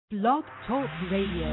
Blog Talk Radio.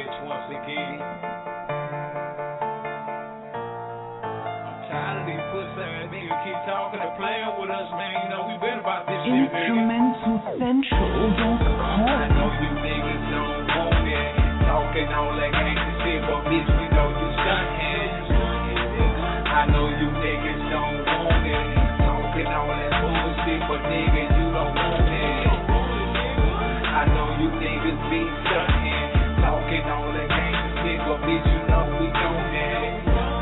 bitch once again. I'm tired of these pussy ass niggas keep talking and playing with us, man. You know we been about this shit, InstrumentalCentral.com. I know you niggas don't want it. Talking all that gangsta shit, but bitch, we know you stuntin'. I know you niggas don't want it. Talking all that bullshit, but nigga, you don't want it. I know you niggas be stuntin'. Talking all that gangsta shit, but bitch, you know we don't it.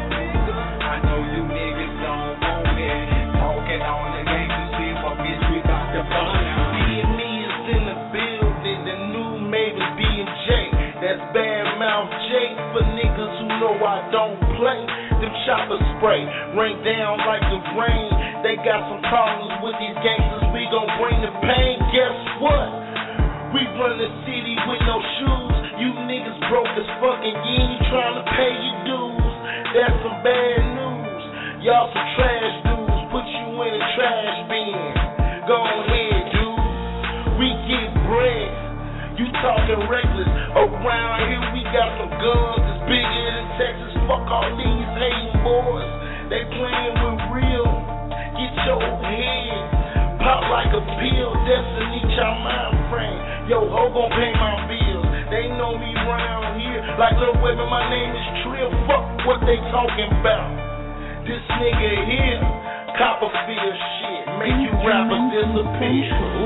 I know you niggas don't want it. Talking all that gangsta shit, but bitch, we got the fun out. Me is in the building, the new Mavis B&J. That's Bad Mouth J for niggas who know I don't play. Them choppers spray, rain down like the rain. They got some problems with these gangsters, we gon' bring the pain. Guess what? We run the city with no shoes. You niggas broke as fucking, you ain't tryna pay your dues. That's some bad news. Y'all some trash dudes, put you in a trash bin. Go ahead, dude. We get bread. You talking reckless. Around here we got some guns that's bigger than Texas. Fuck all these hating boys. They playing with real. Get your head pop like a pill. Destiny, your mind frame. Yo, ho gon' pay my bills. They know me round here like Lil Weapon. My name is Trill. Fuck what they talking about. This nigga here, Copperfield shit. Make you rappers disappear.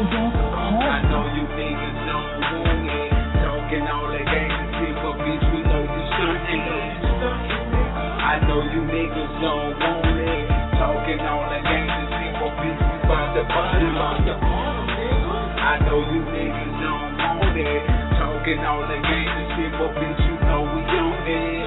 I know you niggas don't want it. Talking all that gangsta shit, but bitch, we know you stuntin'. I know you niggas don't want it. Talking all that gangsta shit, but bitch, we bout to bust it. I know you niggas don't want it. Talking all that gangsta shit, but bitch, you know we own it.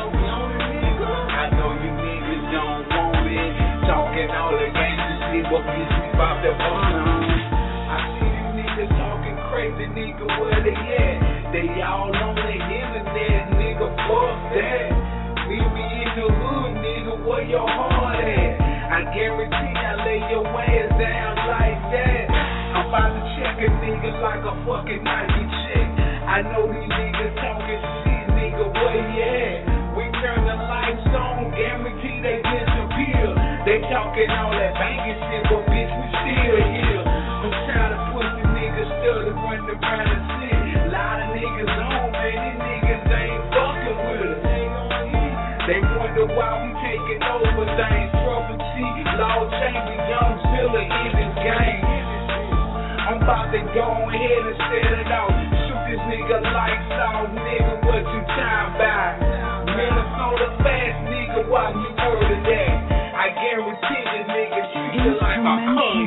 I know you niggas don't want it. Talking all that gangsta shit, but bitch, we bout to bust it. I see you niggas talking crazy, nigga, where they at? They all on the internet, nigga, fuck that. We be in the hood, nigga, where your heart at? I guarantee I lay your ass down like that. I'm about to check a nigga like a fucking Nike check. I know these niggas talking shit, nigga, where you at? We turn the lights on, guarantee they disappear. They talking all that banging shit, but bitch, we still here. I'm tired of pussy niggas study running around the city. A lot of niggas on, man, these niggas ain't fucking with us. They wonder why we taking over things. Trouble T, Law Chambers, Young Zilla in this game. I'm about to go ahead and set it out. Shoot this nigga lights out, nigga, what you time by? Minnesota fast, nigga, why you heard of that? I guarantee this nigga treat you like a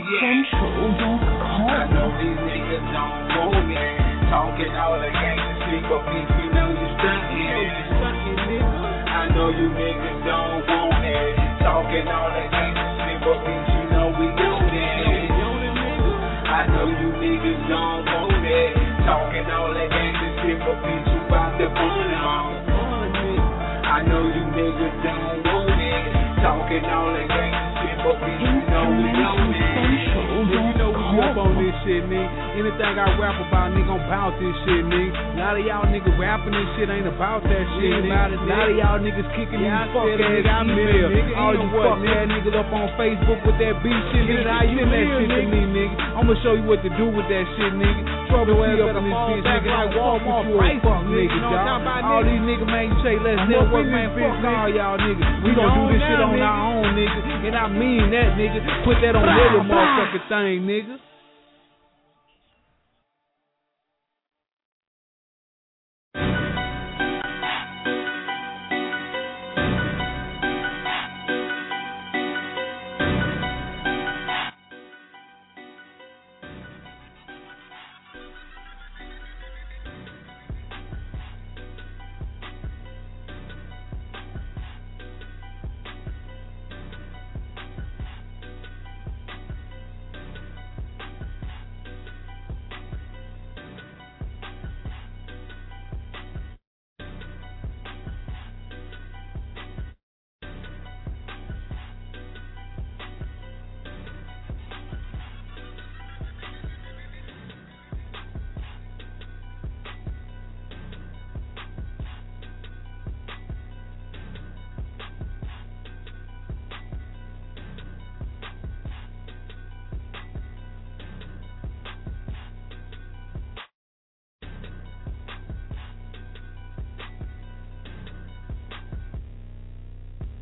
I know these niggas don't want me. Talking all the gangsta shit, but bitch, you know you stuntin'. I know you niggas don't want it. Talking all that gangsta shit, but bitch, you know we own it. I know you niggas don't want it. Talking all that gangsta shit, but bitch, you bout to burn out. I know you niggas don't want it. Talking all that gangsta shit, but bitch, you know we own it. You know we up on this shit, nigga. Anything I rap about, nigga, gon' bounce this shit, nigga. A lot of y'all niggas rapping this shit ain't about that shit, nigga. A lot of y'all niggas kicking these fuck ass emails. All you fuck ass niggas up on Facebook with that beat shit, nigga. How you send that shit to me, nigga? I'ma show you what to do with that shit, nigga. Trouble ass up in this bitch, nigga. Like Walmart price, fuck nigga, y'all. All these niggas, man, you say let's network, man. Fuck all y'all niggas. We gon' do this shit on our own, nigga. And I mean that, nigga. Put that on every motherfucking thing, nigga.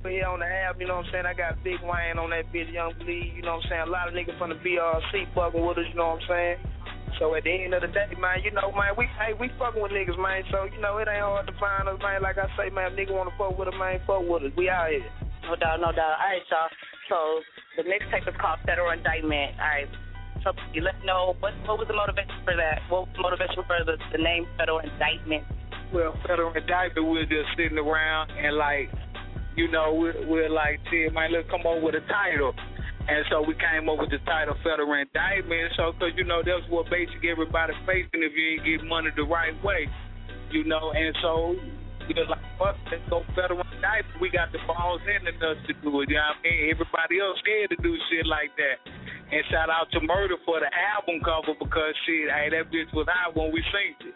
over here on the app, you know what I'm saying? I got Big Wayne on that bitch, Young Bleed, you know what I'm saying? A lot of niggas from the BRC fucking with us, you know what I'm saying? So at the end of the day, man, you know, man, we fucking with niggas, man. So, you know, it ain't hard to find us, man. Like I say, man, if nigga want to fuck with us, man, fuck with us. We out here. No doubt, no doubt. All right, y'all. So the mixtape is called Federal Indictment. All right. So you let me know what was the motivation for that? What was the motivation for the name Federal Indictment? Well, Federal Indictment, we're just sitting around and, like, you know, we're like, shit, man, let's come up with a title. And so we came up with the title Federal Indictment. So, because, you know, that's what basically everybody's facing if you ain't get money the right way, you know. And so we're like, fuck, let's go Federal Indictment. We got the balls in the nuts to do it, you know what I mean? Everybody else scared to do shit like that. And shout out to Murder for the album cover because, shit, hey, that bitch was hot when we synced it.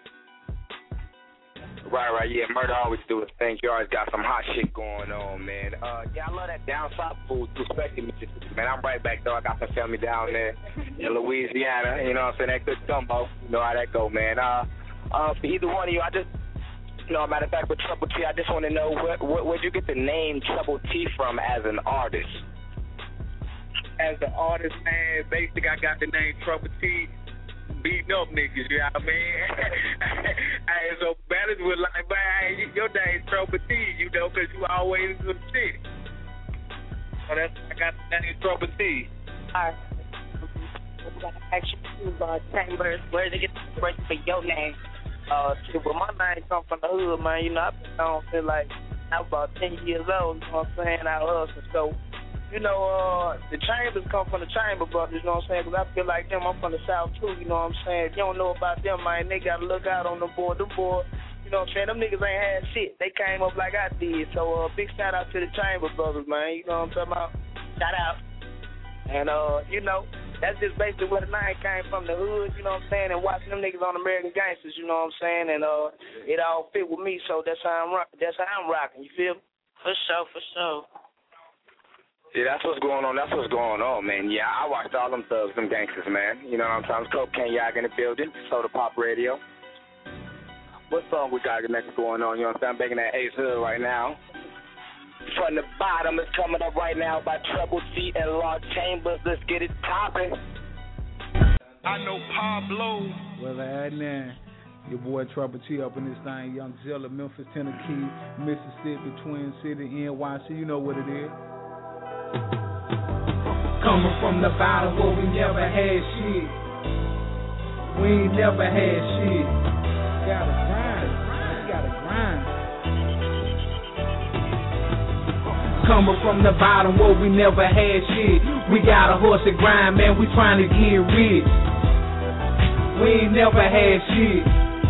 Right, yeah. Murder always do his thing. You always got some hot shit going on, man. Yeah, I love that down south food, especially man. I'm right back though. I got some family down there in Louisiana. You know what I'm saying? That good gumbo. You know how that go, man. For either one of you, I just, you know, matter of fact, with Trouble T, I just want to know where'd you get the name Trouble T from as an artist? As an artist, man, basically I got the name Trouble T. Beating up niggas, you know what I mean? Hey, so batters was like, man, your name's Trouble T, you know, because you always some shit. So that's I got the name Trouble T. All right. We got to ask you, Chambers, where did you get the inspiration for your name? Well, my name come from the hood, man. You know, I've been on since like I was about 10 years old, you know what I'm saying? I hustle, so. You know, the Chambers come from the Chamber Brothers, you know what I'm saying? Because I feel like them, I'm from the South, too, you know what I'm saying? If you don't know about them, man, they got to look out on them boys. Them boys, you know what I'm saying? Them niggas ain't had shit. They came up like I did. So, big shout out to the Chamber Brothers, man. You know what I'm talking about? Shout out. And, you know, that's just basically where the name came from, the hood, you know what I'm saying? And watching them niggas on American Gangsters, you know what I'm saying? And, it all fit with me, so that's how I'm rocking, you feel me? For sure. Yeah, that's what's going on. Man. Yeah, I watched all them thugs, them gangsters, man. You know what I'm talking about? Cocaine Yag in the building, Soda Pop Radio. What song we got next going on? You know what I'm saying? I'm baking that Ace Hood right now. From the Bottom is coming up right now by Trouble T and Law Chambers. Let's get it popping. I know Pablo. Well, now, your boy Trouble T up in this thing. Young Zilla, Memphis, Tennessee, Mississippi, Twin City, NYC. You know what it is. Coming from the bottom where we never had shit. We ain't never had shit. Gotta grind. Coming from the bottom where we never had shit. We got a horse and grind, man. We trying to get rich. We ain't never had shit.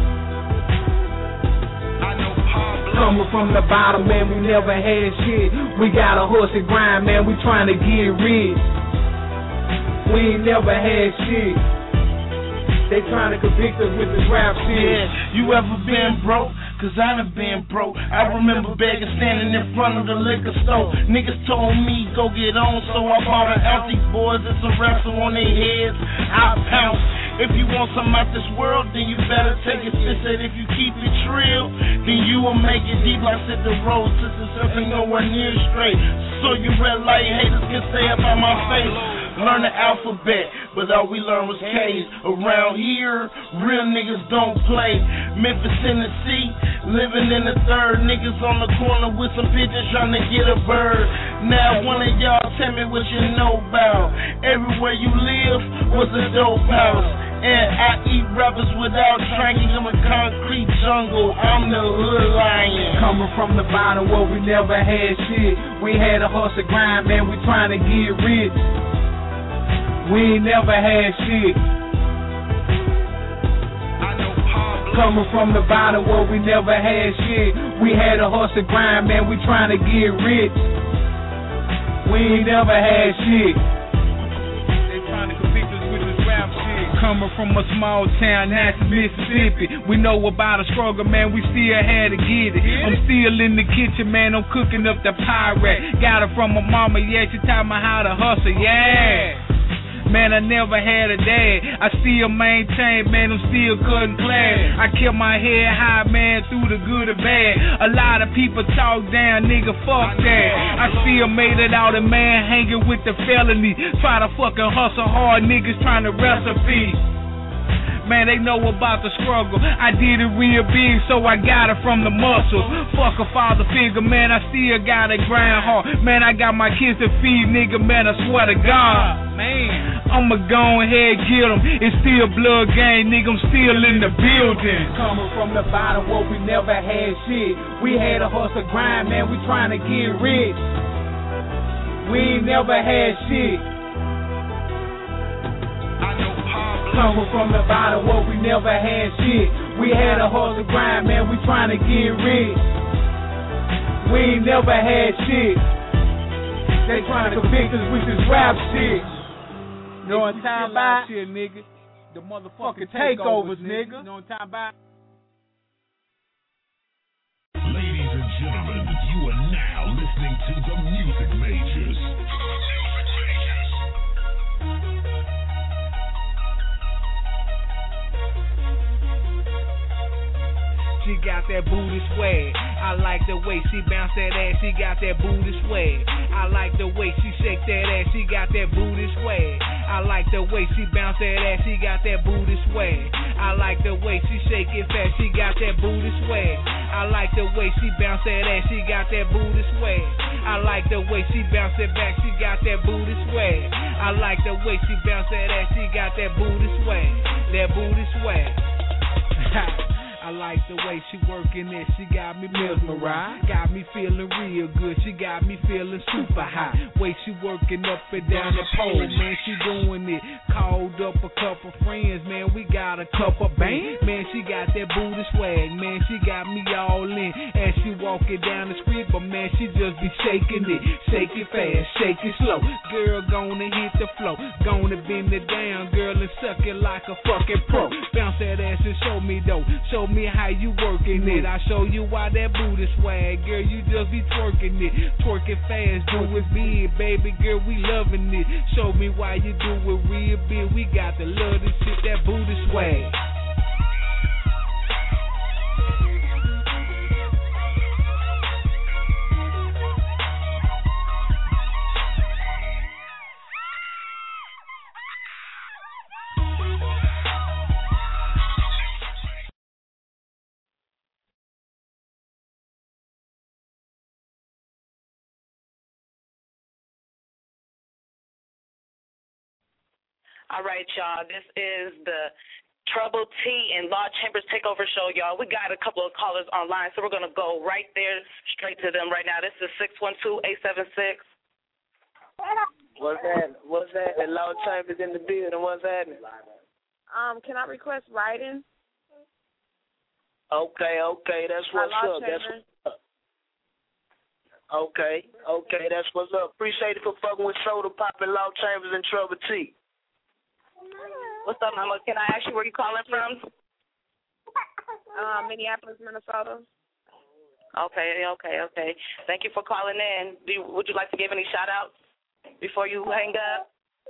Coming from the bottom, man, we never had shit. We got a horse and grind, man, we trying to get rich. We ain't never had shit. They trying to convict us with this rap shit. Yeah, you ever been broke? Cause I done been broke. I remember begging, standing in front of the liquor store. Niggas told me go get on, so I bought an out. These boys, it's a wrestle on their heads. I pounce. If you want something out this world, then you better take it. Sis said if you keep it real, then you will make it deep. Like said the road, sisters ain't nowhere near straight. So you red light haters can stay up on my face. Learn the alphabet, but all we learned was K's. Around here, real niggas don't play. Memphis, Tennessee, living in the third. Niggas on the corner with some pigeons trying to get a bird. Now one of y'all tell me what you know about. Everywhere you live was a dope house. And I eat rappers without drinking. I'm a concrete jungle, I'm the hood lion. Coming from the bottom where we never had shit. We had a horse and grind, man, we trying to get rich. We ain't never had shit. Coming from the bottom where we never had shit. We had a horse and grind, man, we trying to get rich. We ain't never had shit. They trying to convict us with this rap shit. Coming from a small town, that's Mississippi. We know about a struggle, man, we still had to get it. I'm still in the kitchen, man, I'm cooking up the pirate. Got it from my mama, yeah, she taught me how to hustle, yeah. Man, I never had a dad. I still maintain, man, I'm still cutting class. I kept my head high, man, through the good and bad. A lot of people talk down, nigga, fuck that. I still made it out, and man, hanging with the felony. Try to fucking hustle hard, niggas trying to recipe. Man, they know about the struggle. I did it real big, so I got it from the muscle. Fuck a father figure, man, I still gotta grind hard. Man, I got my kids to feed, nigga, man, I swear to God. Man, I'ma go ahead, get them. It's still blood gang, nigga, I'm still in the building. Coming from the bottom where we never had shit. We had a hustle grind, man, we trying to get rich. We ain't never had shit. Coming from the bottom where we never had shit. We had a hustle grind, man, we trying to get rich. We ain't never had shit. They trying to convict us with this rap shit. You know what I'm talking about? Shit, nigga. The motherfucking takeovers, nigga. You know what I'm talking about? Ladies and gentlemen, you are now listening to the Music Majors. She got that booty swag. I like the way she bounce that ass. She got that booty swag. I like the way she shake that ass. She got that booty swag. I like the way she bounce that ass. She got that booty swag. I like the way she shake it fast. She got that booty swag. I like the way she bounce that ass. She got that booty swag. I like the way she bounce it back. She got that booty swag. I like the way she bounce that ass. She got that booty swag. That booty swag. I like the way she working it, she got me mesmerized. Got me feeling real good, she got me feeling super high. Way she working up and down the pole, man, she doing it. Called up a couple friends, man, we got a couple bands. Man, she got that booty swag, man, she got me all in. As she walking down the street, but man, she just be shaking it. Shake it fast, shake it slow. Girl, gonna hit the floor, gonna bend it down, girl, and suck it like a fucking pro. Bounce that ass and show me though, show me how you working it. I show you why that booty swag, girl, you just be twerking it. Twerking fast, do it big, baby girl, we loving it. Show me why you do it real big. We got to love this shit, that booty swag. All right, y'all. This is the Trouble T and Law Chambers Takeover Show, y'all. We got a couple of callers online, so we're going to go right there, straight to them right now. This is 612-876. What's that? What's that? The Law Chambers in the building. What's happening? Can I request writing? Okay. That's what's up. That's what's up. Okay. That's what's up. Appreciate it for fucking with Soda Pop and Law Chambers and Trouble T. What's up, Mama? Can I ask you where you calling from? Minneapolis, Minnesota. Okay. Thank you for calling in. Would you like to give any shout-outs before you hang up?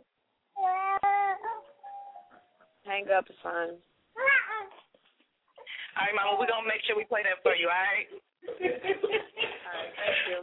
Hang up is fine. All right, Mama, we're going to make sure we play that for you, all right? All right, thank you.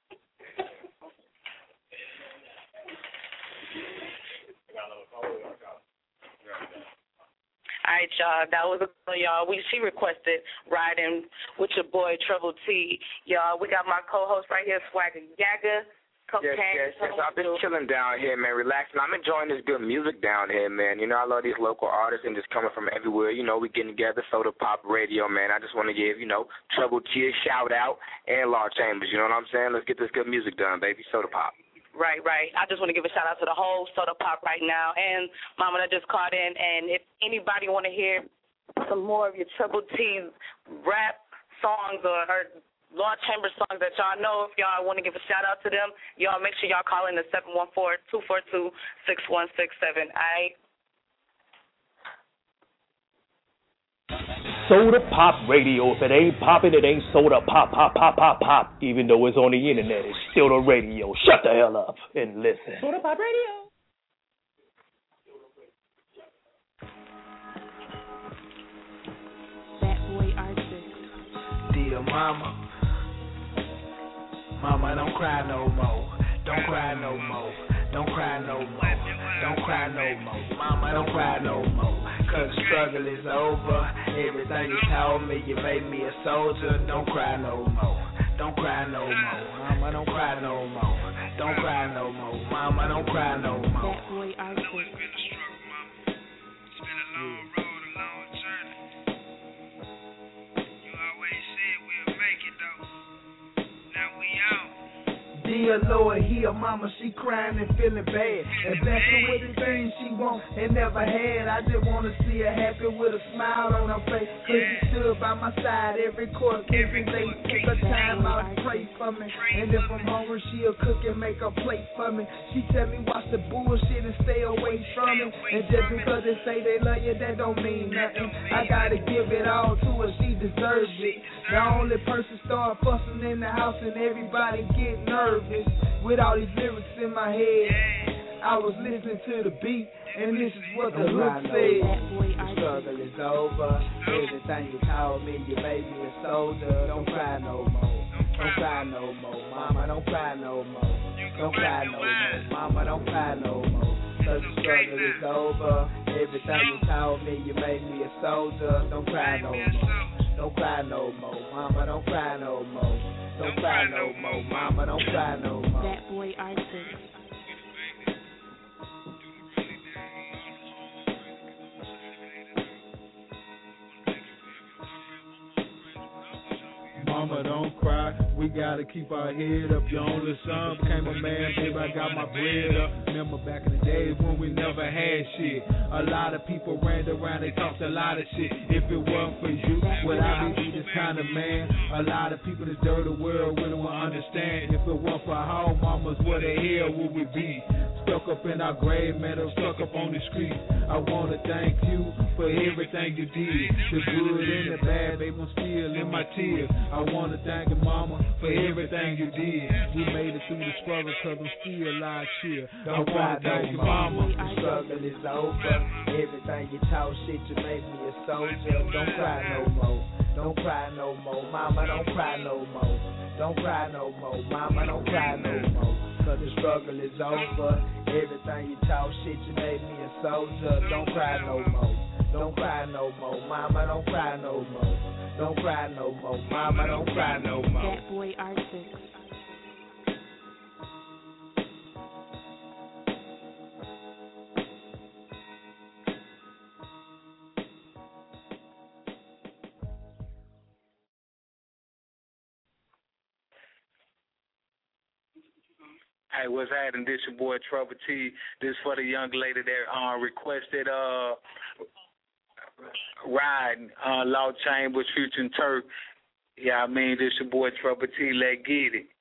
All right, y'all. That was y'all. She requested riding with your boy Trouble T. Y'all, we got my co-host right here, Swagger Yaga. Yes. I've been chilling down here, man, relaxing. I'm enjoying this good music down here, man. You know, I love these local artists and just coming from everywhere. You know, we getting together, Soda Pop Radio, man. I just want to give, Trouble T a shout out and Law Chambers. You know what I'm saying? Let's get this good music done, baby. Soda Pop. Right. I just want to give a shout-out to the whole Soda Pop right now and Mama that just called in. And if anybody want to hear some more of your Trouble T rap songs or her Law Chambers songs that y'all know, if y'all want to give a shout-out to them, y'all make sure y'all call in to 714-242-6167. All right? Soda Pop Radio. If it ain't popping, it ain't soda pop. Even though it's on the internet, it's still the radio. Shut the hell up and listen. Soda Pop Radio. Mama, mama, don't cry no more. Don't cry no more. Don't cry no more. Don't cry no more. Mama, don't cry no more. Cause the struggle is over. Everything you told me, you made me a soldier. Don't cry no more. Don't cry no more. Mama, don't cry no more. Don't cry no more. Mama, don't cry no more. That boy Arthur. Dear Lord, hear mama, she crying and feeling bad. And bless her with the things she want and never had. I just wanna see her happy with a smile on her face. Cause she stood by my side every court case and they take her time out and pray for me. And if I'm hungry, she'll cook and make a plate for me. She tell me watch the bullshit and stay away from it. And just because they say they love you, that don't mean nothing. I gotta give it all to her, she deserves it. The only person start fussing in the house and everybody get nervous. With all these lyrics in my head, I was listening to the beat, and this is what the hook said. The struggle is over. Everything you told me, you made me a soldier. Don't cry no more. Don't cry no more. Mama, don't cry no more. Don't cry no more. Mama, don't cry no more. Cause the struggle is over. Everything you told me, you made me a soldier. Don't cry no more. Don't cry no more. Mama, don't cry no more. Don't cry no more, mama, don't cry no more. That boy Arthur. Mama, don't cry, we gotta keep our head up. Your only son became a man, baby, I got my bread up. Remember back in the days when we never had shit. A lot of people ran around, they talked a lot of shit. If it weren't for you, would I be this kind of man? A lot of people in this dirty world really won't understand. If it weren't for our mamas, where the hell would we be? Stuck up in our grave, man, I'm stuck up on the street. I wanna thank you for everything you did. The good and the bad, they won't spill in my tears. I wanna thank you, mama, for everything you did. We made it through the struggle, cause I'm still alive here. I wanna thank you, mama. The struggle is over. Everything you talk shit, you made me a soldier. Don't cry no more. Don't cry no more. Mama, don't cry no more. Don't cry no more. Mama, don't cry no more. Cause the struggle is over. Everything you talk shit, you made me a soldier. Don't cry no more. Don't cry no more. Mama, don't cry no more. Don't cry no more. Mama, don't cry no more. That boy Arthur. Hey, what's happening? This your boy Trouble T. This for the young lady that requested ride Law Chambers, Future and Turk. Yeah, I mean, this your boy Trouble T. Let's get it.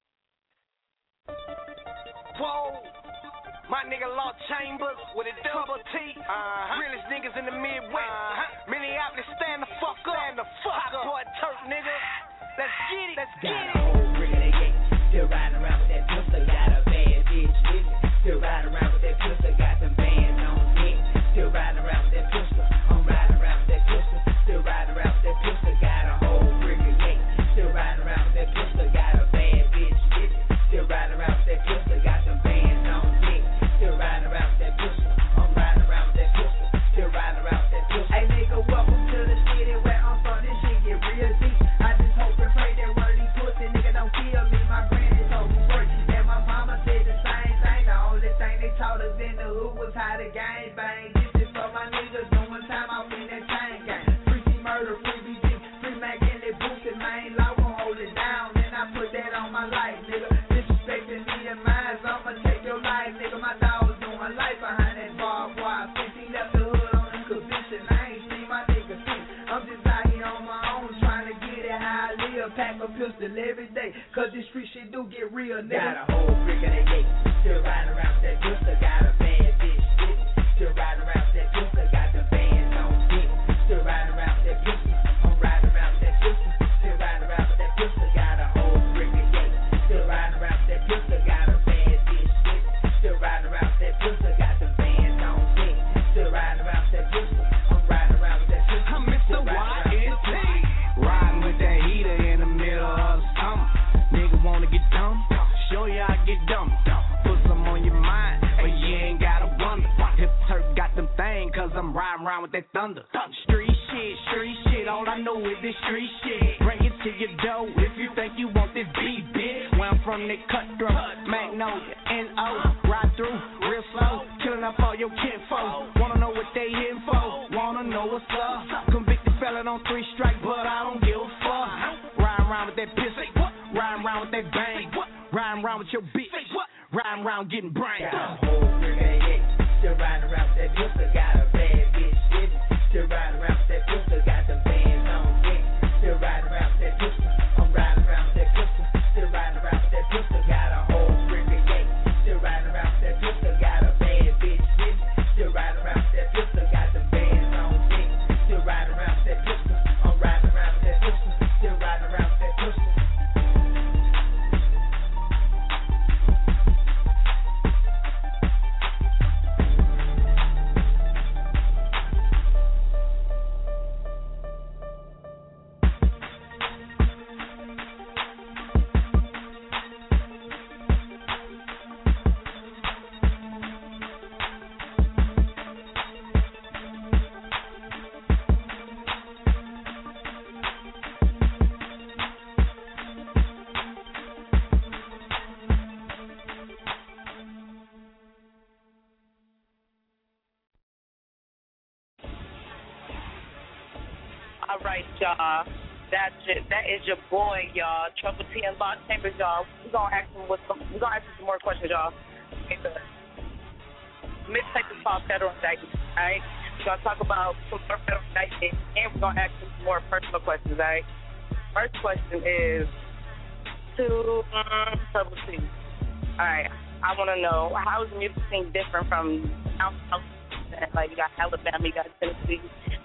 Whoa, my nigga Law Chambers with a double T. Realest niggas in the Midwest. Minneapolis, stand the fuck up. Hot boy Turk, nigga. Let's get it. Let's get it. Got a whole brick of that gate. Still riding around with that pistol. Got a bad bitch with me. Still riding around with that pistol. Got them bands on me. Still riding around with that pistol. I'm riding around with that pistol. Still riding around with that pistol. Got a whole brick of gate. Still riding around with that pistol. Got a bad bitch with me. Still riding around with that pistol. Got them bands on me. Still riding around with that pistol. I'm riding around with that pistol. Still riding around with that pistol. Hey nigga, welcome to the city where I'm from. This shit get real deep. I just hope and pray that one of these pussy niggas don't kill me. My granny told me work, and my mama said the same thing. The only thing they taught us in the hood was how to gang bang. This is for my niggas doing time out in that chain gang. Free C murder, free BG, free Mac in that booty, man. Law gon' hold it down, and I put that on my life, nigga. Disrespecting me and mine, so I'ma take your life, nigga. My dog's doing life behind that barbed wire. 15 left the hood on the conviction. I ain't seen my nigga see. I'm just out here on my own, trying to get it how I live. Pack a pistol every day, cause this street shit do get real, nigga. Got a whole brick of that gate. Still riding around with that pistol. Got a bad bitch with me. Still riding around with that pistol. Got the bands on me. Still riding around with that pistol. I'm riding around with that pistol. Still riding around with that pistol. Got a whole brick of gate. Still riding around with that pistol. Got a bad bitch with me. Still riding around with that pistol. Got the bands on me. Still riding around with that pistol. I'm riding around with that pistol. I'm Mr. YNT. Riding with that heater in the middle thunder. Street shit, all I know is this street shit. Bring it to your dough if you think you want this beat, bitch. Where I'm from, they cutthroat, Magnolia, N.O. Ride through, real slow, killing up all your kinfolk. Wanna know what they in for? Wanna know what's up? Convicted felon on 3 strikes, but I don't give a fuck. Riding around with that pistol, riding around with that bang, riding around with your bitch, riding around getting brain. Still riding around with that pistol, got a bad bitch with me. Still riding around with that pistol, got the bands on me. Still riding around with that pistol, I'm riding around with that pistol. Still riding around with that pistol, got a whole freaking gate. Still riding around with that pistol, got a bad bitch with me. Still riding around with that pistol, got the bands on me. Still riding around with that pistol, I'm riding around with that pistol. Still riding around with that pistol. All right, y'all. That is your boy, y'all. Trouble T and Lost Chambers, y'all. We're gonna ask him some more questions, y'all. Mixtape is called Federal Indictment, all right? We're gonna talk about some more federal indictment, and we're gonna ask him some more personal questions, all right? First question is to Trouble T. All right, I want to know, how is the music scene different from down south? Like, you got Alabama, you got Tennessee,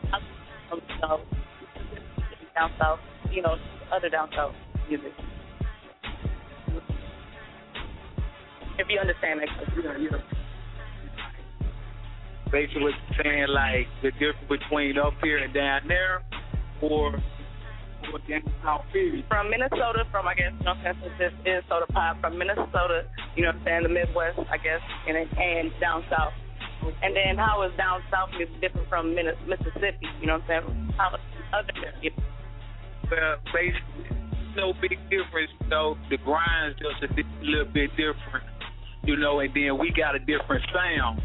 down south, other down south music. If you understand that. Yeah. Basically saying like the difference between up here and down there, or down south period. From Minnesota, I guess, since this is soda pop, from Minnesota, the Midwest, I guess, and down south. And then how is down south music different from Mississippi? How is other Well, basically, no big difference. The grind's just a little bit different, and then we got a different sound.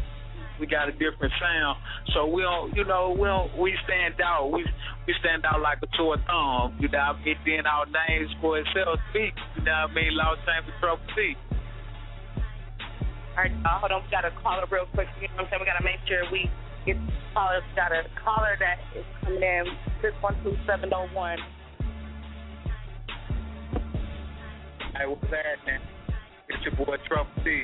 So we stand out. We stand out like a sore thumb. Then our names for itself speak. Lost Chambers, Trouble T. All right, hold on. We got a caller real quick. We got to make sure we get callers. We got a caller that is coming in, 612-701. Hey, what's happening? It's your boy Trouble T.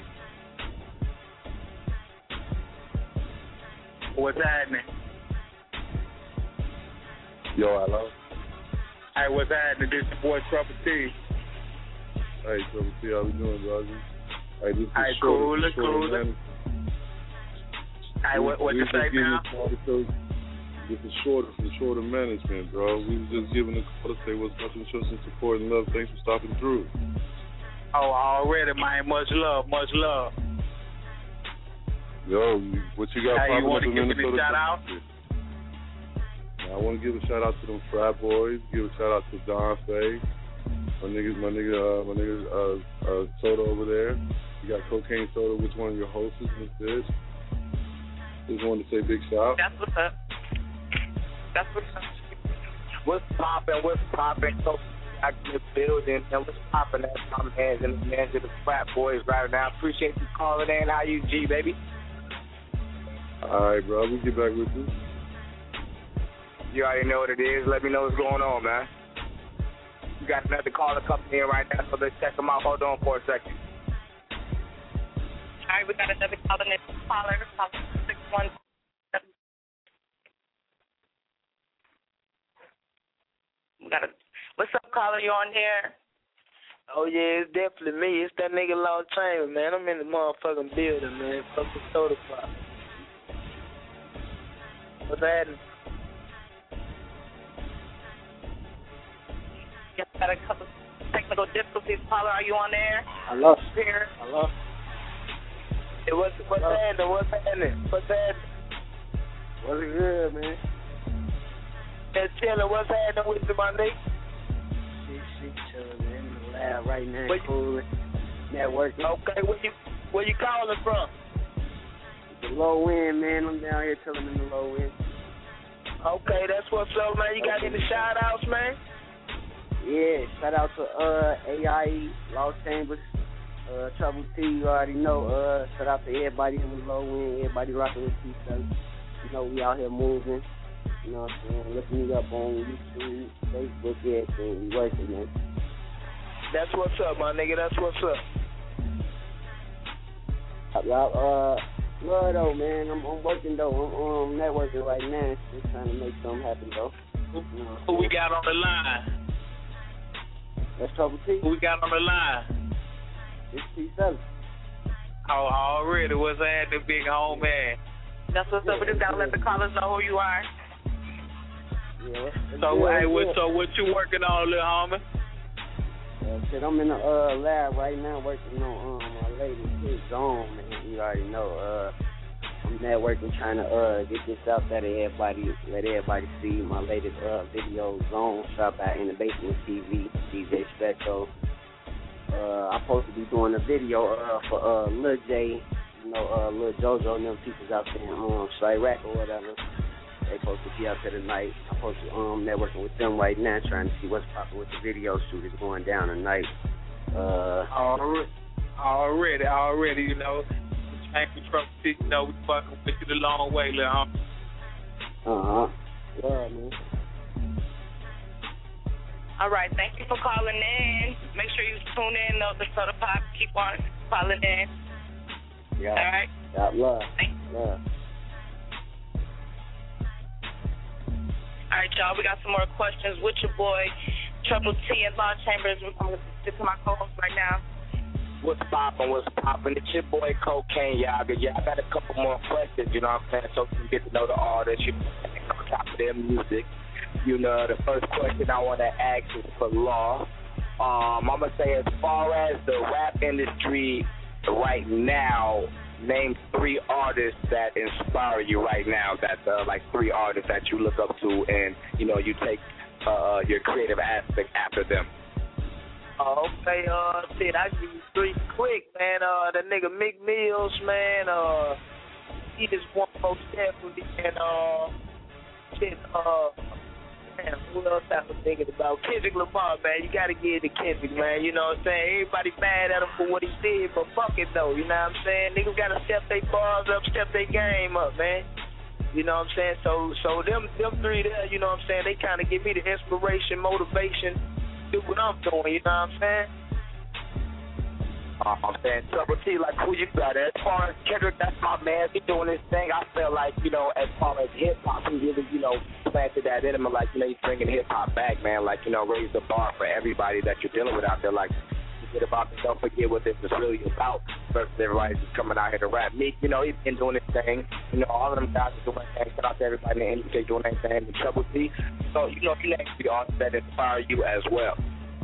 What's happening? Yo, hello. Hey, what's happening? This your boy Trouble T. Hey, Trouble T, how we doing, brother? Hey, this is cool. Hey, what you say now? This is Shorter Management, bro. We was just giving a call to say what's up and show some support and love. Thanks for stopping through. Oh, already, man. Much love. Yo, what you got? Hey, you want to give me a shout out? I want to give a shout out to them Frat Boys. Give a shout out to Don Faye, my nigga, Soda over there. You got Cocaine Soda, which one of your hosts is this? Just wanted to say big shout. That's what's up. What's poppin'? So I in the building, and what's poppin'? That's my man and the man to the Frat Boys right now. Appreciate you calling in. How you, G, baby? All right, bro. We'll get back with you. You already know what it is. Let me know what's going on, man. You got another caller coming in right now, so let's check them out. Hold on for a second. All right, we got another caller. Caller 617. What's up, caller? You on here? Oh, yeah, it's definitely me. It's that nigga Lost Chambers, man. I'm in the motherfucking building, man. Fuck the soda pop. What's happening? Got a couple technical difficulties. Caller, are you on there? Hello. Here. Hello. Hey, what's happening? What's it good, man? there chilling. What's happening with you, my nigga? Shit, chilling in the lab right now, cooling, networking. Okay, where you calling from? The low end, man. I'm down here chilling in the low end. Okay, that's what's up, man. You got any shout outs, man? Yeah, shout out to AIE, Lost Chambers, Trouble T, you already know. Shout out to everybody in the low end, everybody rocking with T7. You know, we out here moving. You know what I'm saying? Looking me up on YouTube, Facebook, everything. We working, man. That's what's up, my nigga. That's what's up. Y'all, love though, man. I'm working though. I'm networking right now. Just trying to make something happen though. Who we got on the line? That's Trouble T. Who we got on the line? It's T7. Oh, already. What's happening, big home man? That's what's up. We just gotta let the callers know who you are. Yeah. So, hey, what you working on, little homie? Shit, I'm in the lab right now working on my latest hit Zone, man. You already know. I'm networking, trying to get this out there to everybody, let everybody see my latest video Zone, shot by In the Basement TV, DJ Spectro. I'm supposed to be doing a video for Lil J, you know, Lil Jojo and them peoples out there in Chirac or whatever. They supposed to be out there tonight. I'm supposed to networking with them right now, trying to see what's popping with the video shoot is going down tonight. Already, you know. Thank you, Trouble T. You know, we fucking with you the long way, little homie. Yeah, man. All right, thank you for calling in. Make sure you tune in to the Soda Pop. Keep on calling in. Yeah. All right? Got love. Thanks. Love. All right, y'all, we got some more questions with your boy, Trouble T and Lost Chambers. I'm going to get to my co-host right now. What's poppin'? It's your boy Cocaine Yaga. Yeah, I got a couple more questions, you know what I'm saying, so you can get to know the artists, you know, on top of their music. You know, the first question I want to ask is for Law. I'm going to say, as far as the rap industry right now, name 3 artists that inspire you right now, that like 3 artists that you look up to and, you know, you take your creative aspect after them. Okay, shit, I give you 3 quick, man. The nigga Meek Mills, man, he just one most definitely, and, man, who else I was thinking about? Kendrick Lamar, man, you gotta give it to Kendrick, man, you know what I'm saying? Everybody mad at him for what he did, but fuck it, though, you know what I'm saying? Niggas gotta step their bars up, step their game up, man. You know what I'm saying? So them 3 there, you know what I'm saying, they kind of give me the inspiration, motivation, do what I'm doing, you know what I'm saying? I'm saying Trouble T, like who you got? As far as Kendrick, that's my man. He doing his thing. I feel like, you know, as far as hip hop, he really, you know, planted that in him. Like, you know, he's bringing hip hop back, man. Like, you know, raise the bar for everybody that you're dealing with out there. Like, forget about this. Don't forget what this is really about. Versus everybody's just coming out here to rap. Meek, you know, he's been doing his thing. You know, all of them guys are doing their thing. Shout out to everybody in the industry doing their thing. The Trouble T. So, you know, you next to the artists that inspire you as well.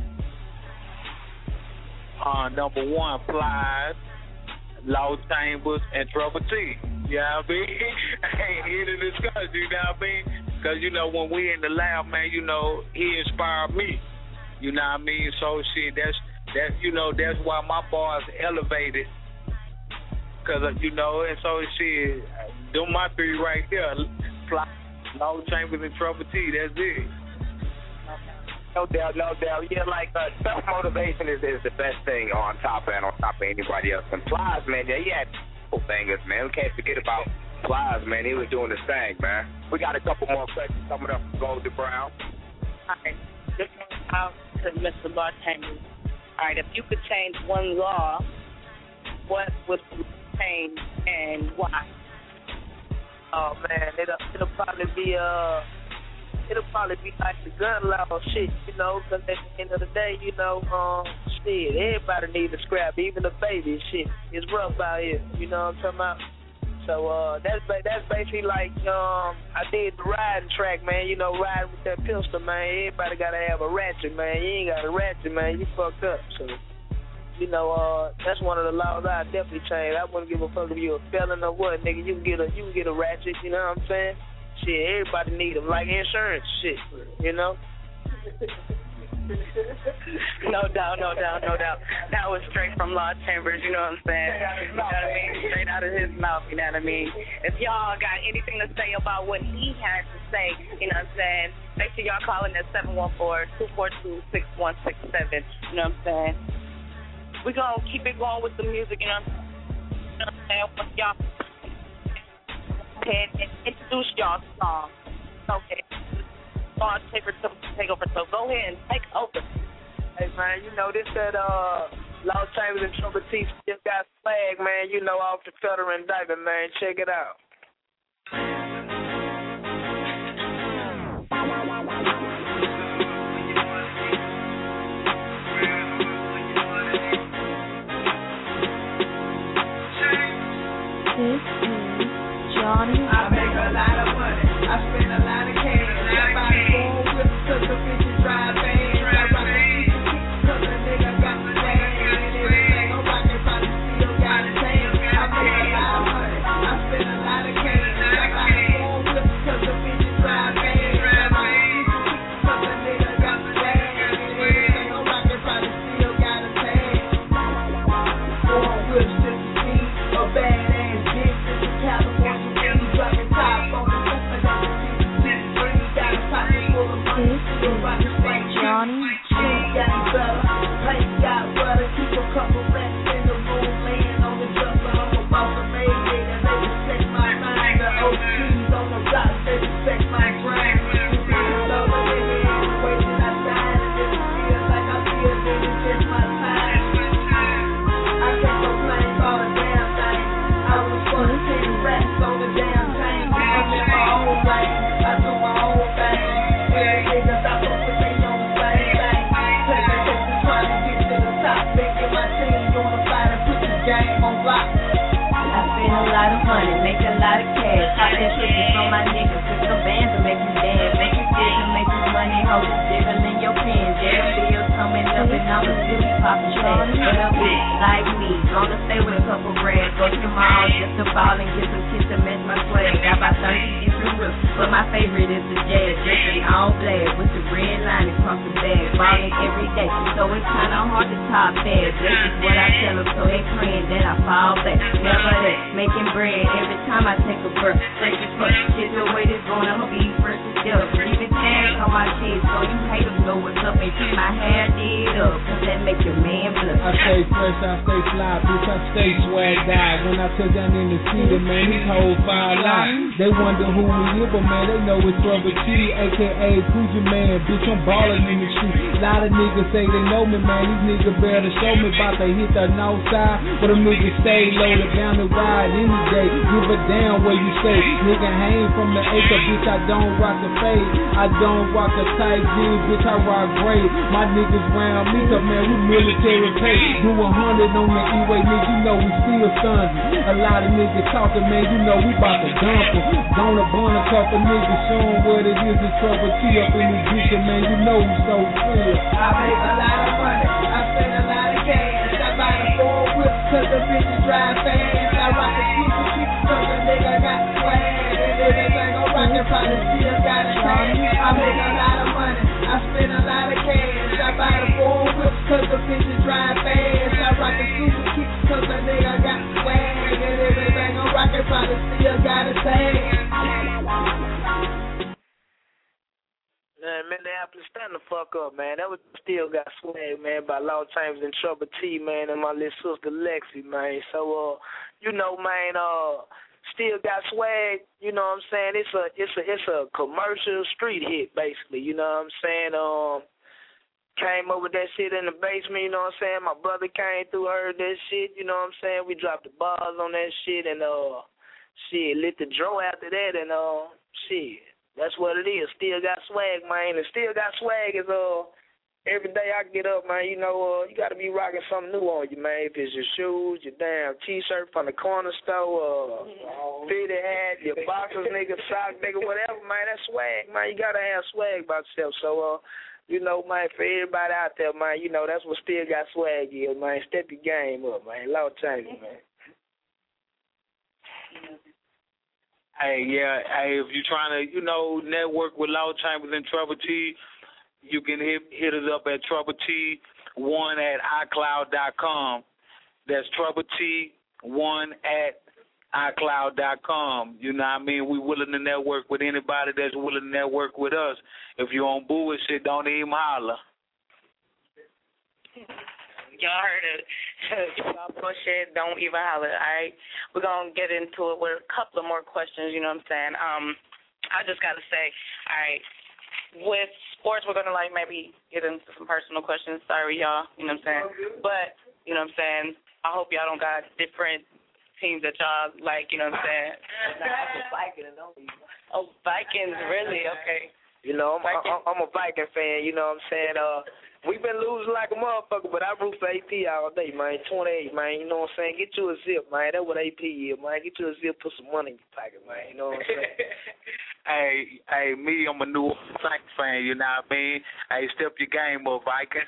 Number 1, Plies, Lost Chambers, and Trouble T. You know what I mean? I ain't here to discuss, you know what I mean? Because, you know, when we in the lab, man, you know, he inspired me. You know what I mean? So, shit, that's you know, that's why my bars elevated. Because, you know, and so, shit, them my 3 right there. Plies, Lost Chambers, and Trouble T, that's it. No doubt. Yeah, like self-motivation is the best thing on top of anybody else. And Plies, man, yeah, he had cool bangers, man. We can't forget about Plies, man. He was doing his thing, man. We got a couple more questions coming up from Golden Brown. All right, this one's out to Mr. Lost Chambers. All right, if you could change one law, what would you change and why? Oh, man, it'll probably be like the gun law shit, you know, because at the end of the day, you know, shit, everybody needs a scrap, even the baby shit. It's rough out here, you know what I'm talking about? So that's basically like I did the riding track, man, you know, riding with that pistol, man. Everybody got to have a ratchet, man. You ain't got a ratchet, man, you fucked up. So, you know, that's one of the laws I definitely change. I wouldn't give a fuck if you a felon or what, nigga. You can get a ratchet, you know what I'm saying? Shit, everybody need them like insurance shit, you know? No doubt. That was straight from Law Chambers, you know what I'm saying? You know what I mean? Straight out of his mouth, you know what I mean? If y'all got anything to say about what he has to say, you know what I'm saying? Make sure y'all call in at 714-242-6167, you know what I'm saying? We're going to keep it going with the music, you know what I'm saying? Once y'all can introduce y'all song. Okay. Law Chambers take over, so go ahead and take over. Hey, man, you know, this that Law Chambers and Trouble T still got flag, man, you know, off the federal indictment, man. Check it out. This is Johnny. I make a lot of money. I spend a lot of cash. I buy 4 whips 'cause the bitches drive fast. I rock the season 'cause the nigga got the swag. And everything I'm rockin' probably still got a tan. I make a lot of money. I spend a lot of cash. I buy 4 whips 'cause the bitches drive fast. I rock the season 'cause the nigga got the swag. And everything I'm rockin' probably still got a tan. 4 whips to the scene, a badass bitch. This is California. Dropping top on the roof of the green, got a pocket full of money. Still rockin' like Johnny. Shoes got better, paint got wetter. Keep a couple racks in the room, laying on the dresser. I'm about to make it, and they respect my mind. The OGs on the block, they respect my grind. You see the love in the end, the way that I shine, and it feels like I feel that it's just my time. I can't complain about a damn thing. I was gonna 10 racks on the damn thing. I'm in my own lane, I do my own thing. Every nigga stop up and they on the same thing. Take a hit to try to get to the top. Making my team on the fire to put the game on lock. I spend a lot of money, make a lot of cash. Hot that pussy from my niggas, put some bands to make you dance. Make you sick and make you money, hold it jiggle in your pins. Their bills coming up and I'ma still be popping fast. But a bitch like me, gonna stay with a couple brands. Go to mall just to ball and get some kids to match my swag. Got about 30 different rips, but my favorite is the jazz. Dressing all black with the red line across the bag. Balling every day, so it's kinda hard to top that. This is what I tell them, so they praying that I fall back. Never that, making bread every time I take a breath. Fresh as fuck, shit the way this going, I'ma be fresh as death. Leaving tags on my kids, so you haters know what's up. And keep my hair did up, cause that make your man blush. I stay fresh, I stay fly, bitch, I stay swagged out. When I touch down in the city, man, these hoes fire out. They wonder who we is, but man, they know it's Trouble T, a.k.a. Pooja Man, bitch, I'm ballin' in the street. Lot of niggas say they know me, man, these niggas better show me about to hit the north side. But them niggas stay loaded down the ride any day. Give a damn where you stay. Nigga hang from the acre, bitch, I don't rock the fade. I don't rock the tight jeans, bitch, I rock gray. My niggas round me, cause man, we military pay. Do 100 on the E-way, nigga, you know we still stunning. A lot of niggas talking, man, you know we bout to dump them. Gonna burn a couple niggas, show them what it is, it's Trouble T up in this bitch, and man, you know we so free. I make a lot of money, I spend a lot of cash. I buy the 4 whips 'cause the bitches drive fast. I rock the super cheap 'cause the nigga got swag. And everything I'm rockin' probably still got a tag. I make a lot of money, I spend a lot of cash. I buy the 4 whips 'cause the bitches drive fast. I rock the super cheap 'cause the nigga got swag. And everything I'm rockin' probably still got a tag. Man, Minneapolis, stand the fuck up, man. That was Still Got Swag, man, by Law Chambers and Trouble T, man, and my little sister Lexi, man. So, you know, man, Still Got Swag, you know what I'm saying? It's a commercial street hit, basically, you know what I'm saying? Came up with that shit in the basement, you know what I'm saying? My brother came through, heard that shit, you know what I'm saying? We dropped the bars on that shit, and shit, lit the draw after that, and shit. That's what it is. Still Got Swag, man. And Still Got Swag is every day I get up, man, you know, you gotta be rocking something new on you, man. If it's your shoes, your damn t-shirt from the corner store, fitted hat, your boxers, nigga, sock, nigga, whatever, man, that's swag, man. You gotta have swag about yourself. So you know, man, for everybody out there, man, you know, that's what Still Got Swag is, man. Step your game up, man. Law Chambers, man. Hey, yeah. Hey, if you're trying to, network with Loud Chambers and Trouble T, you can hit us up at TroubleT1@iCloud.com. That's TroubleT1@iCloud.com. You know what I mean? We willing to network with anybody that's willing to network with us. If you on bullshit, don't even holler. Y'all heard it. Y'all bullshit, don't even holler, all right? We're going to get into it with a couple of more questions, you know what I'm saying? I just got to say, all right, with sports, we're going to, maybe get into some personal questions. Sorry, y'all, you know what I'm saying? But, you know what I'm saying, I hope y'all don't got different teams that y'all like, you know what I'm saying? Oh, Vikings, really? Okay. You know, I'm a Viking fan, you know what I'm saying? We've been losing like a motherfucker, but I root for AP all day, man. 28, man, you know what I'm saying? Get you a zip, man. That's what AP is, man. Get you a zip, put some money in your pocket, man. You know what I'm saying? Hey, me, I'm a New Orleans Saints fan, you know what I mean? Hey, step your game up, Vikings.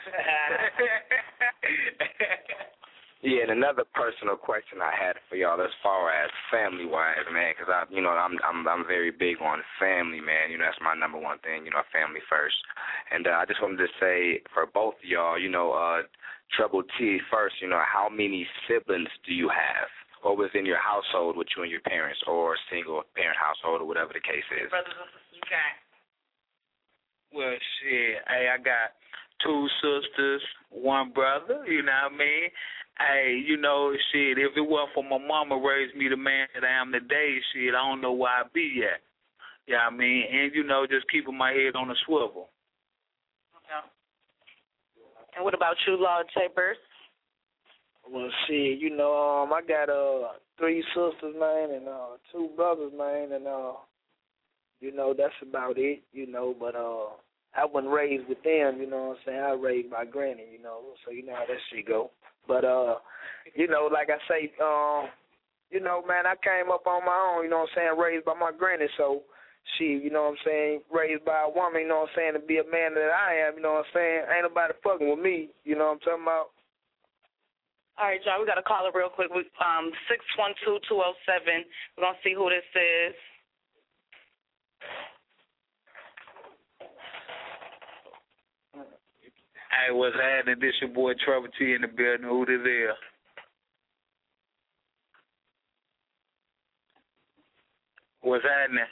Yeah, and another personal question I had for y'all as far as family-wise, man, because I'm very big on family, man. You know, that's my number one thing. You know, family first. And I just wanted to say for both of y'all, Trouble T first. How many siblings do you have, or within your household with you and your parents, or single parent household, or whatever the case is? Brothers and sisters, you got? Well, shit. Hey, I got 2 sisters, 1 brother. You know what I mean? Hey, shit, if it wasn't for my mama raised me the man that I am today, shit, I don't know where I'd be at. You know what I mean? And, just keeping my head on the swivel. Yeah. And what about you, Lord Chambers? Well, shit, I got 3 sisters, man, and 2 brothers, man, and, that's about it, but I wasn't raised with them, you know what I'm saying? I was raised by granny, so you know how that shit go. But, like I say, man, I came up on my own, you know what I'm saying, raised by my granny. So, you know what I'm saying, raised by a woman, you know what I'm saying, to be a man that I am, you know what I'm saying, ain't nobody fucking with me, you know what I'm talking about? All right, y'all, we got a caller real quick. 612-207. We're going to see who this is. Hey, what's happening? This your boy Trouble T in the building. Who this is? What's happening?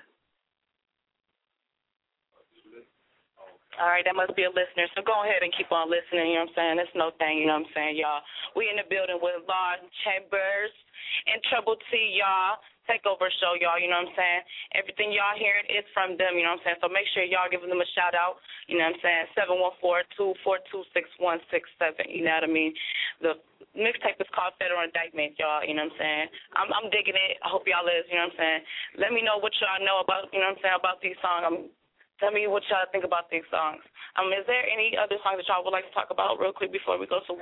All right, that must be a listener. So go ahead and keep on listening, you know what I'm saying? That's no thing, you know what I'm saying, y'all. We in the building with Lord Chambers and Trouble T, y'all. Takeover show, y'all, you know what I'm saying? Everything y'all hearing is from them, you know what I'm saying? So make sure y'all giving them a shout-out, you know what I'm saying? 714-242-6167, you know what I mean? The mixtape is called Federal Indictment, y'all, you know what I'm saying? I'm digging it. I hope y'all is, you know what I'm saying? Let me know what y'all know about, you know what I'm saying, about these songs. Tell me what y'all think about these songs. Is there any other songs that y'all would like to talk about real quick before we go to...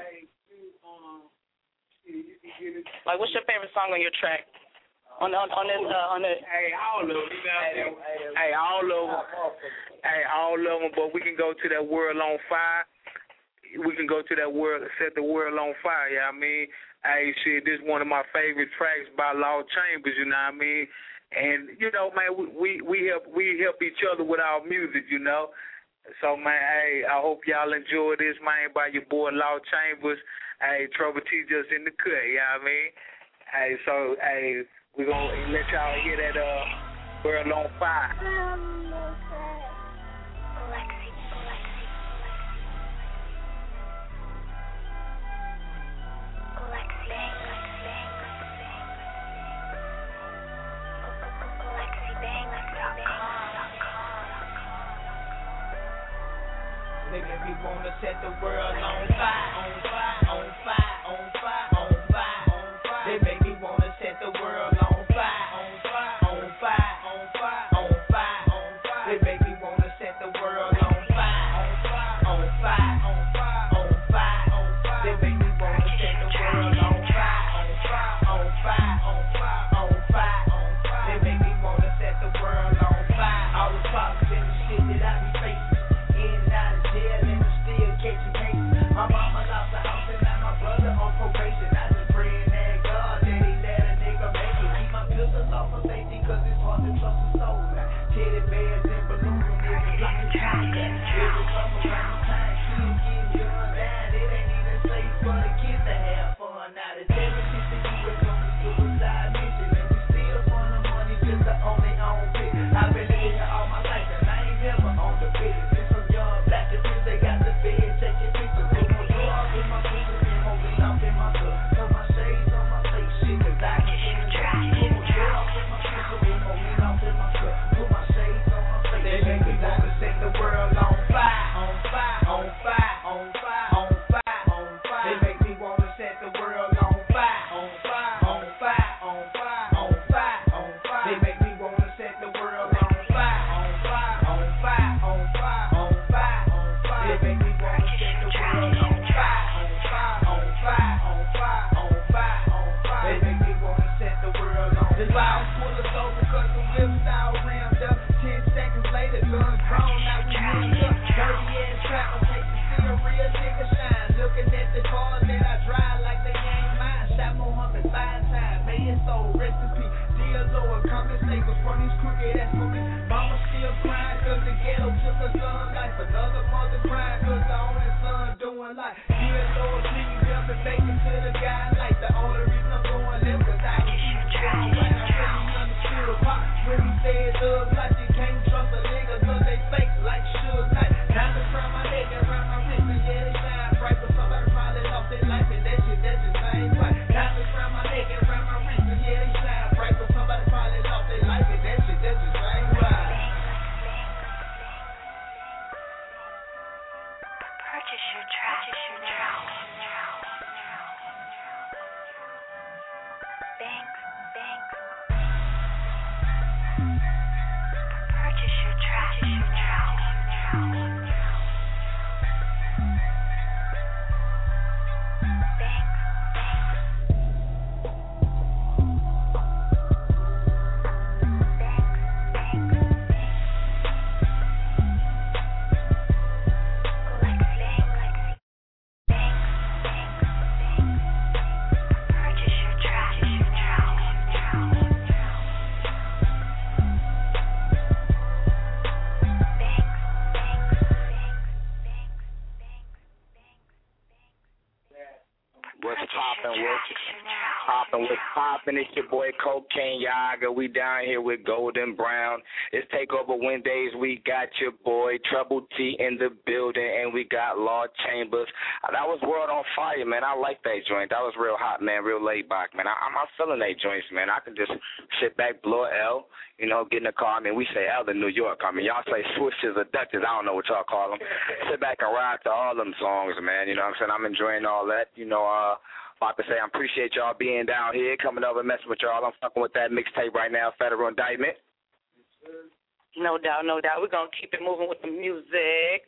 Like, what's your favorite song on your track? On the Hey, all of them. Hey, all of them. But we can go to that World on Fire. We can go to that world, set the world on fire. You know what I mean? Hey, shit, this is one of my favorite tracks by Loud Chambers. You know what I mean? And man, we help each other with our music. So man, hey, I hope y'all enjoy this, man, by your boy Loud Chambers. Hey, Trouble T just in the cut. You know what I mean? Hey, so hey. We're going to let y'all hear that World on Fire. Nigga, we want to set the world on fire, on fire, on fire, on fire, on fire, on fire. They make me want to set the world on fire, on fire, on fire, on fire, on fire, on fire. They make me want to set the world on fire, on fire, on fire, on fire, on fire, on fire. They make me want to set the world on fire, on fire, on fire, on fire, on fire, on fire. They make me want to set the world on fire. All the problems and the shit that I be facing, in and out of jail and I'm still catching cases. My mama lost her house and now my brother on probation. Every summertime time, kids get young down. It ain't even safe for the kids to have fun. Now the 7 years on the suicide mission, and we still for the money just to own their own pick. I've been living here all my life, and I ain't never on the business. Since some young black kids, they got the bed, taking pictures. Put my dog in my pictures, and holding up in my cup. Throw my shades on my face, shit, cause I can hear the track. Put my dog in my pictures, and holding up in my cup. Put my shades on my face, they make me wanna set the world on fire, on fire, on fire, on fire, on fire, on fire. They make me wanna set the world on fire, on fire, on fire, on fire, on fire, on fire. They make me wanna set the world on fire, on fire, on fire, on fire, on fire, on fire. They make me wanna set the world on fire, on fire, on fire, on fire, on fire, on fire. They make me wanna set the world on fire. The loud pull us over 'cause the whips all rammed up. 10 seconds later, guns grown, now we moved up. Dirty ass trap, okay, to see a real nigga shine. Looking at the cars that I drive like they ain't mine. Shot Muhammad 5 times, may his soul rest in peace. Dear Lord, come and save us from these crooked ass police. Mama still crying 'cause the ghetto took her son's life. Another mother crying 'cause the only son doing life. Dear Lord, please help me make it to the guy like the only reason I'm going left 'cause I can keep trying. I really understood Pop when he said love like you can't trust a nigga 'cause they fake like Suge Knight. Time to crown my neck and around my wrist and yeah, they shine bright, but somebody probably lost their life and that shit, that just ain't right. Time to crown my neck and around my wrist and yeah, they shine bright, but somebody probably lost their life and that shit, that just ain't right. Purchase your tracks now. Banks. Purchase your tracks now. What's poppin'? It's your boy Cocaine Yaga. We down here with Golden Brown. It's Takeover Wednesdays. We got your boy Trouble T in the building, and we got Law Chambers. That was World on Fire, man. I like that joint. That was real hot, man. Real laid back, man. I'm feeling that joints, man. I can just sit back, blow a L, get in the car. I mean, we say L in New York. I mean, y'all say switches or Dutches. I don't know what y'all call them. Sit back and ride to all them songs, man. You know what I'm saying? I'm enjoying all that. About to say, I appreciate y'all being down here, coming over and messing with y'all. I'm fucking with that mixtape right now, Federal Indictment. No doubt, no doubt. We're going to keep it moving with the music.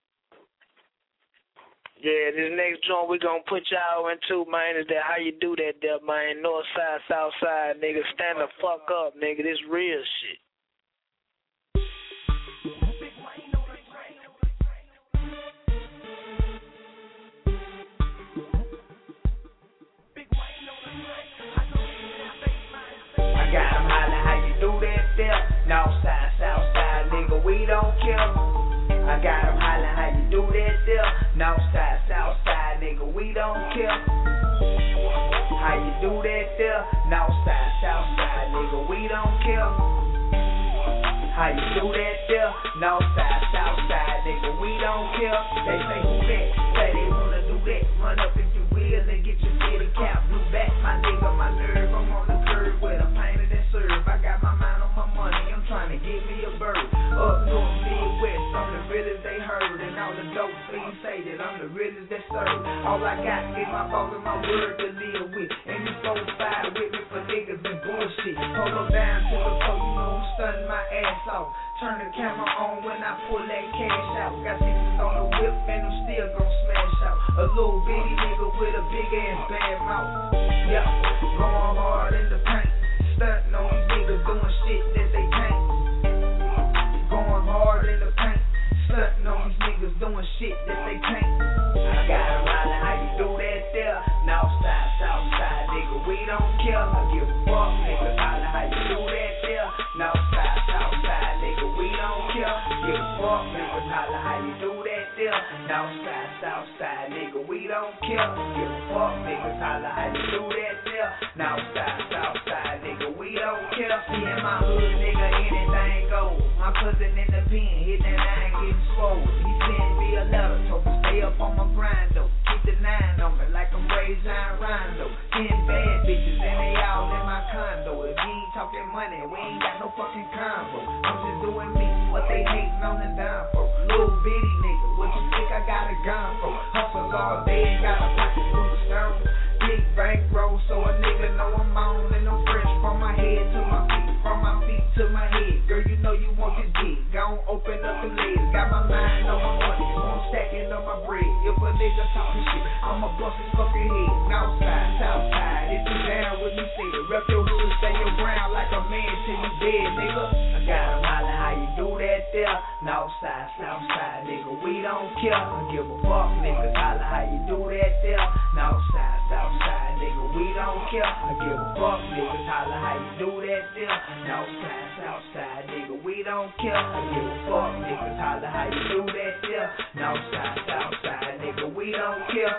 Yeah, this next joint we're going to put y'all into, man, is that how you do that there, man. North side, south side, nigga. Stand the fuck up, nigga. This real shit. Got 'em hollering how you do that there. North side, south side, nigga, we don't care. I got 'em hollering how you do that there. North side, south side, nigga, we don't care. How you do that there? North side, south side, nigga, we don't care. How you do that there? North side, south side, nigga, we don't care. They say who that? Say they wanna do that. Run up if you will and get your city cap blue back. My nigga, my nerve, I'm on the curve with a painted and serve. I got my mind on my money, I'm trying to get me a bird. Up north, Midwest, I'm the realest they heard. And all the dope fiends say that I'm the realest that serve. All I got is my boss and my word to live with. And you 4-5 with me for niggas and bullshit. Hold them down to the floor, you know I'm stunning my ass off. Turn the camera on when I pull that cash out. Got niggas on the whip and I'm still gon' smash out. A little bitty nigga with a big ass bad mouth. Yeah, going hard in the paint. Stunting on these niggas doing shit that they can't. Going hard in the paint. Stunting on these niggas doing shit that they can't. I got 'em hollering how you do that there. North side, south side, nigga, we don't care. I give a fuck, nigga, hollering how you do that there. North side, south side, nigga, we don't care. Give a fuck, nigga, hollering how you do there. Northside, Southside, nigga, we don't care. Give a fuck, niggas, holla how you do that there. Northside, Southside, nigga, we don't care. See in my hood, nigga, anything goes. My cousin in the pen, hit that line, getting swole. He sent me a letter, told me stay up on my grind though. Keep the 9 on me like I'm raised on Rondo. 10 bad bitches and they all in my condo. If you ain't talking money, we ain't got no fucking combo. I'm just doing me, what they hating on the down for. Little bitty nigga, what you think I got a gun for? Hustle all day and got a pocket full of stones. Big bankroll, so a nigga know I'm on and I'm fresh from my head to my feet, from my feet to my head. Girl, you know you want the dick, gon' open up the legs. Got my mind on my money, so I'm stacking up my bread. If a nigga talking shit, I'ma bust his fucking head. Northside, Southside, if you down with me, say it. Rep your hood, stay your ground like a man till you dead, nigga. I got him hollering how you do that there. Northside, Southside, nigga, we don't care. I give a fuck, niggas, holler how you do that there. Northside, Southside, nigga, we don't care. I give a fuck, niggas, holler how you do that there. Northside, Southside, nigga, we don't care. I give a fuck, niggas, holler how you do that there. Northside, Southside, nigga, we don't care.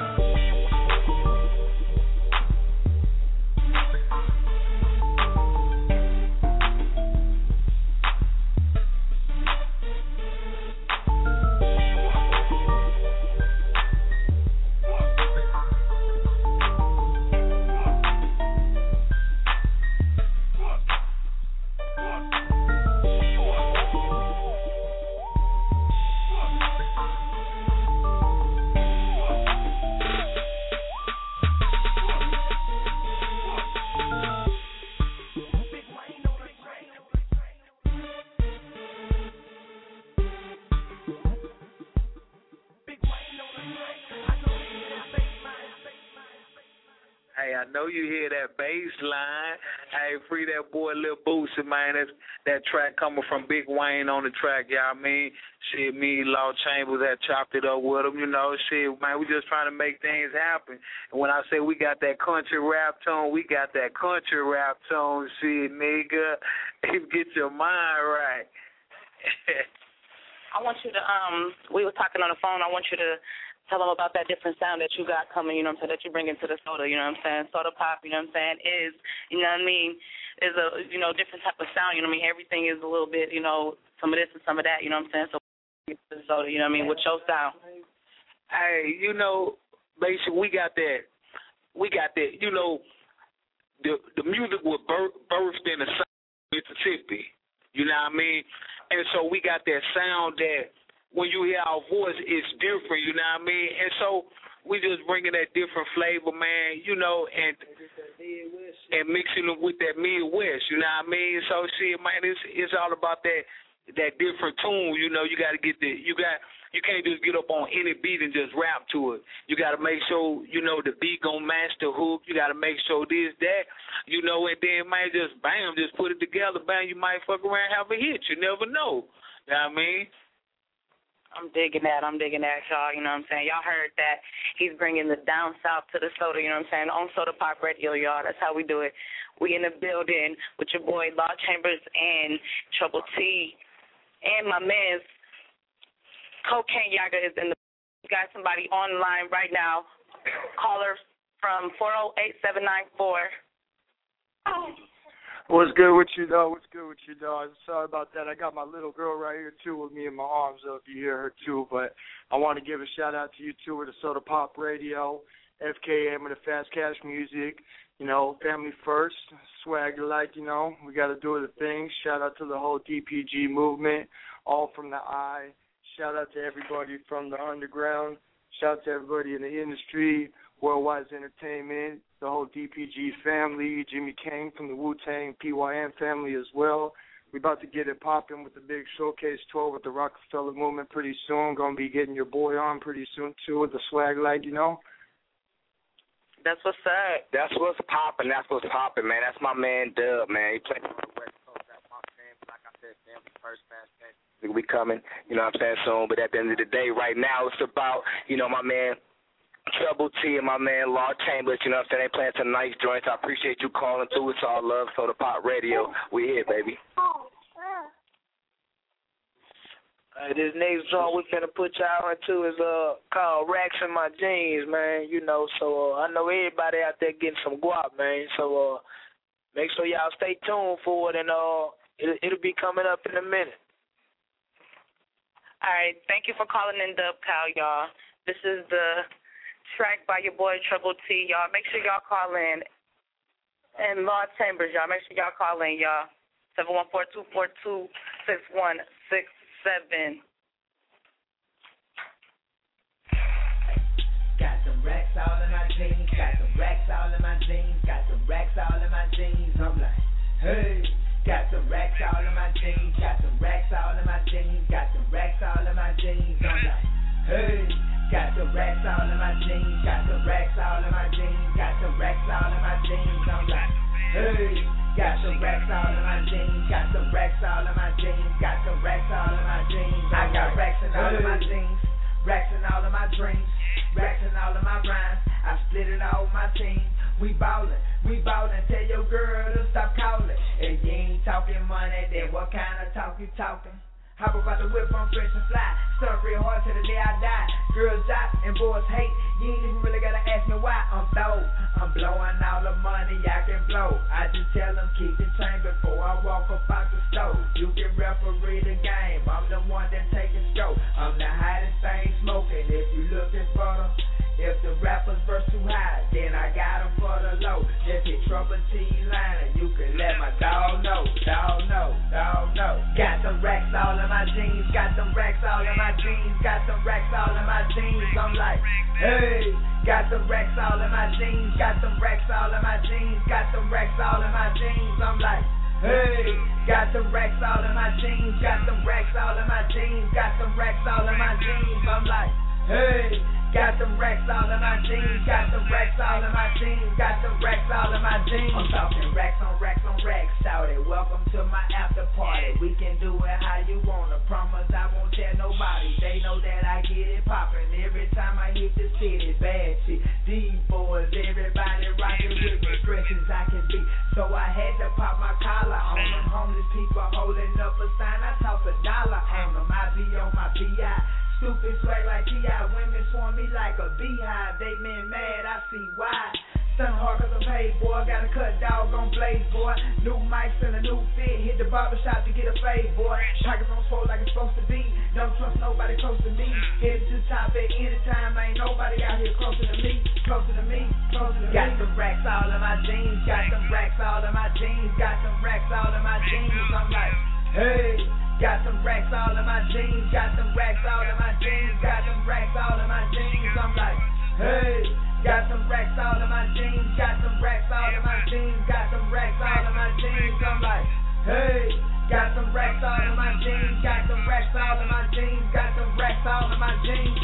Hey, I know you hear that bass line. Hey, free that boy Lil Boosie, man. That's that track coming from Big Wayne on the track, y'all. I mean, shit, me, Law Chambers had chopped it up with him, you know. Shit, man, we just trying to make things happen. And when I say we got that country rap tone, we got that country rap tone, shit, nigga. Get your mind right. I want you to, we were talking on the phone, I want you to tell them about that different sound that you got coming, you know what I'm saying, that you bring into the soda, you know what I'm saying? Soda pop, you know what I'm saying, is, you know what I mean, is a, you know, different type of sound, you know what I mean? Everything is a little bit, you know, some of this and some of that, you know what I'm saying? So, soda, you know what I mean, with your sound. Hey, you know, basically we got that, you know, the music was birthed in the South Mississippi, you know what I mean? And so we got that sound that when you hear our voice, it's different, you know what I mean? And so we just bringing that different flavor, man, you know, and mixing it with that Midwest, you know what I mean? So, shit, man, it's all about that different tune, you know. You got to get you can't just get up on any beat and just rap to it. You got to make sure, you know, the beat gonna match the hook. You got to make sure this, that, you know, and then, man, just bam, just put it together, bam, you might fuck around and have a hit. You never know. You know what I mean? I'm digging that, y'all, you know what I'm saying? Y'all heard that he's bringing the down south to the soda, you know what I'm saying, on Soda Pop Radio, y'all. That's how we do it. We in the building with your boy Law Chambers and Trouble T, and my man's Cocaine Yaga is in the. We got somebody online right now. Caller from 408-794. What's good with you, though? Sorry about that. I got my little girl right here, too, with me in my arms, though, if you hear her, too. But I want to give a shout-out to you, too, with the Soda Pop Radio, FKM, and the Fast Cash Music. You know, family first, swagger like, you know. We got to do the thing. Shout-out to the whole DPG movement, all from the eye. Shout-out to everybody from the underground. Shout-out to everybody in the industry, Worldwide Entertainment, the whole DPG family, Jimmy Kane from the Wu-Tang, PYM family as well. We're about to get it popping with the big Showcase tour with the Rockefeller Movement pretty soon. Going to be getting your boy on pretty soon, too, with the swag light, you know. That's what's up. That's what's popping, man. That's my man, Dub, man. He plays on the West Coast. That's my family. Like I said, family first, fast. We coming, you know what I'm saying, soon. But at the end of the day, right now, it's about, you know, my man Trouble T and my man Law Chambers, you know what I'm saying? They playing some nice joints. I appreciate you calling through. It's all love. Soda Pop Radio. We here, baby. This next song we finna put y'all into is called Racks in My Jeans, man. You know, so I know everybody out there getting some guap, man. So make sure y'all stay tuned for it, and it'll be coming up in a minute. All right, thank you for calling in, Dub Cow, y'all. This is the track by your boy Trouble T, y'all. Make sure y'all call in. And Law Chambers, y'all. Make sure y'all call in, y'all. 714-242-6167. Got them racks all in my jeans. Got them racks all in my jeans. Got them racks all in my jeans. I'm like, hey. Got them racks all in my jeans. Got them racks all in my jeans. Got them racks all in my jeans. I'm like, hey. Got them racks all in my jeans. Got them racks all in my jeans. Got them racks all in my jeans. I'm like, hey. Got some racks all in my jeans. Got some racks all in my jeans. Got some racks all in my jeans. I got racks in all of my jeans. Racks in all of my dreams. Racks in all of my rhymes. I split it all with my team. We ballin'. Tell your girl to stop calling. If you ain't talking money, then what kind of talk you talking? Hop about the whip, I'm fresh and fly. Stunt real hard till the day I die. Girls jot and boys hate. You ain't even really gotta ask me why. I'm throw. I'm blowing all the money I can blow. I just tell them keep the train before I walk up out the stove. You can referee the game. I'm the one that taking scope. I'm the hottest thing smoking. If you looking for them. If the rappers verse too high, then I got them for the low. Just hit Trouble T line and you can let my dog know. Got them racks all in my jeans. Got them racks all in my jeans. Got them racks all in my jeans. I'm like, hey. Got them racks all in my jeans. Got them racks all in my jeans. Got them racks all in my jeans. I'm like, hey. Got them racks all in my jeans. Got them racks all in my jeans. Got them racks all in my jeans. I'm like, hey. Got them racks all in my jeans. Got them racks all in my jeans. Got them racks all in my jeans. I'm talking racks on racks on racks. Shout it. Welcome to my after party. We can do it how you wanna. Promise I won't tell nobody. They know that I get it poppin' every time I hit the city. Bad shit. These boys, everybody rockin' with me. Fresh as I can be. So I had to pop my collar on them. Homeless people holding up a sign. I toss $1 on them. I be on my BI. Stupid swag like T.I. Women swarm me like a beehive. They men mad, I see why. Sun hard cause I'm paid, boy. Gotta cut dog on blaze, boy. New mics and a new fit. Hit the barbershop to get a fade, boy. Pockets on swole like it's supposed to be. Don't trust nobody close to me. Head to the top at any time. Ain't nobody out here closer to me. Got some racks all in my jeans. Got some racks all in my jeans. Got some racks all in my jeans. I'm like, hey. Got some racks all in my jeans. Got some racks all in my jeans. Got some racks all in my jeans. I'm like, hey. Got some racks all in my jeans. Got some racks all in my jeans. Got some racks all in my jeans. I'm like, hey. Got some racks all in my jeans. Got some racks all in my jeans. Got some racks all in my jeans.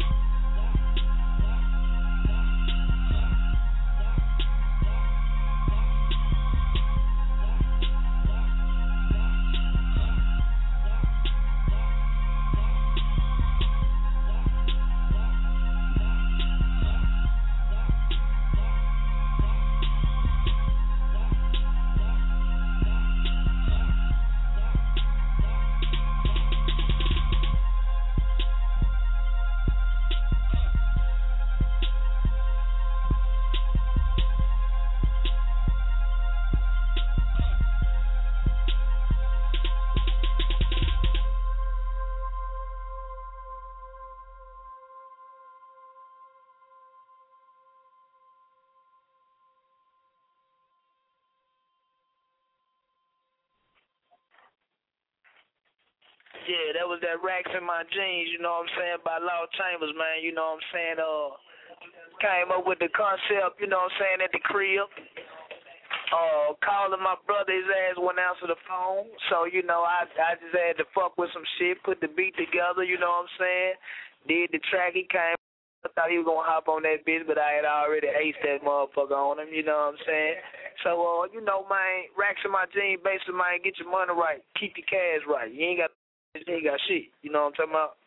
Yeah, that was that Racks in My Jeans, you know what I'm saying, by Law Chambers, man, you know what I'm saying, came up with the concept, you know what I'm saying, at the crib, calling my brother, his ass wouldn't answer the phone, so, you know, I just had to fuck with some shit, put the beat together, you know what I'm saying, did the track, he came, I thought he was going to hop on that bitch, but I had already aced that motherfucker on him, you know what I'm saying, so, you know, man, Racks in My Jeans, basically, man, get your money right, keep your cash right, you ain't got shit, you know what I'm talking about?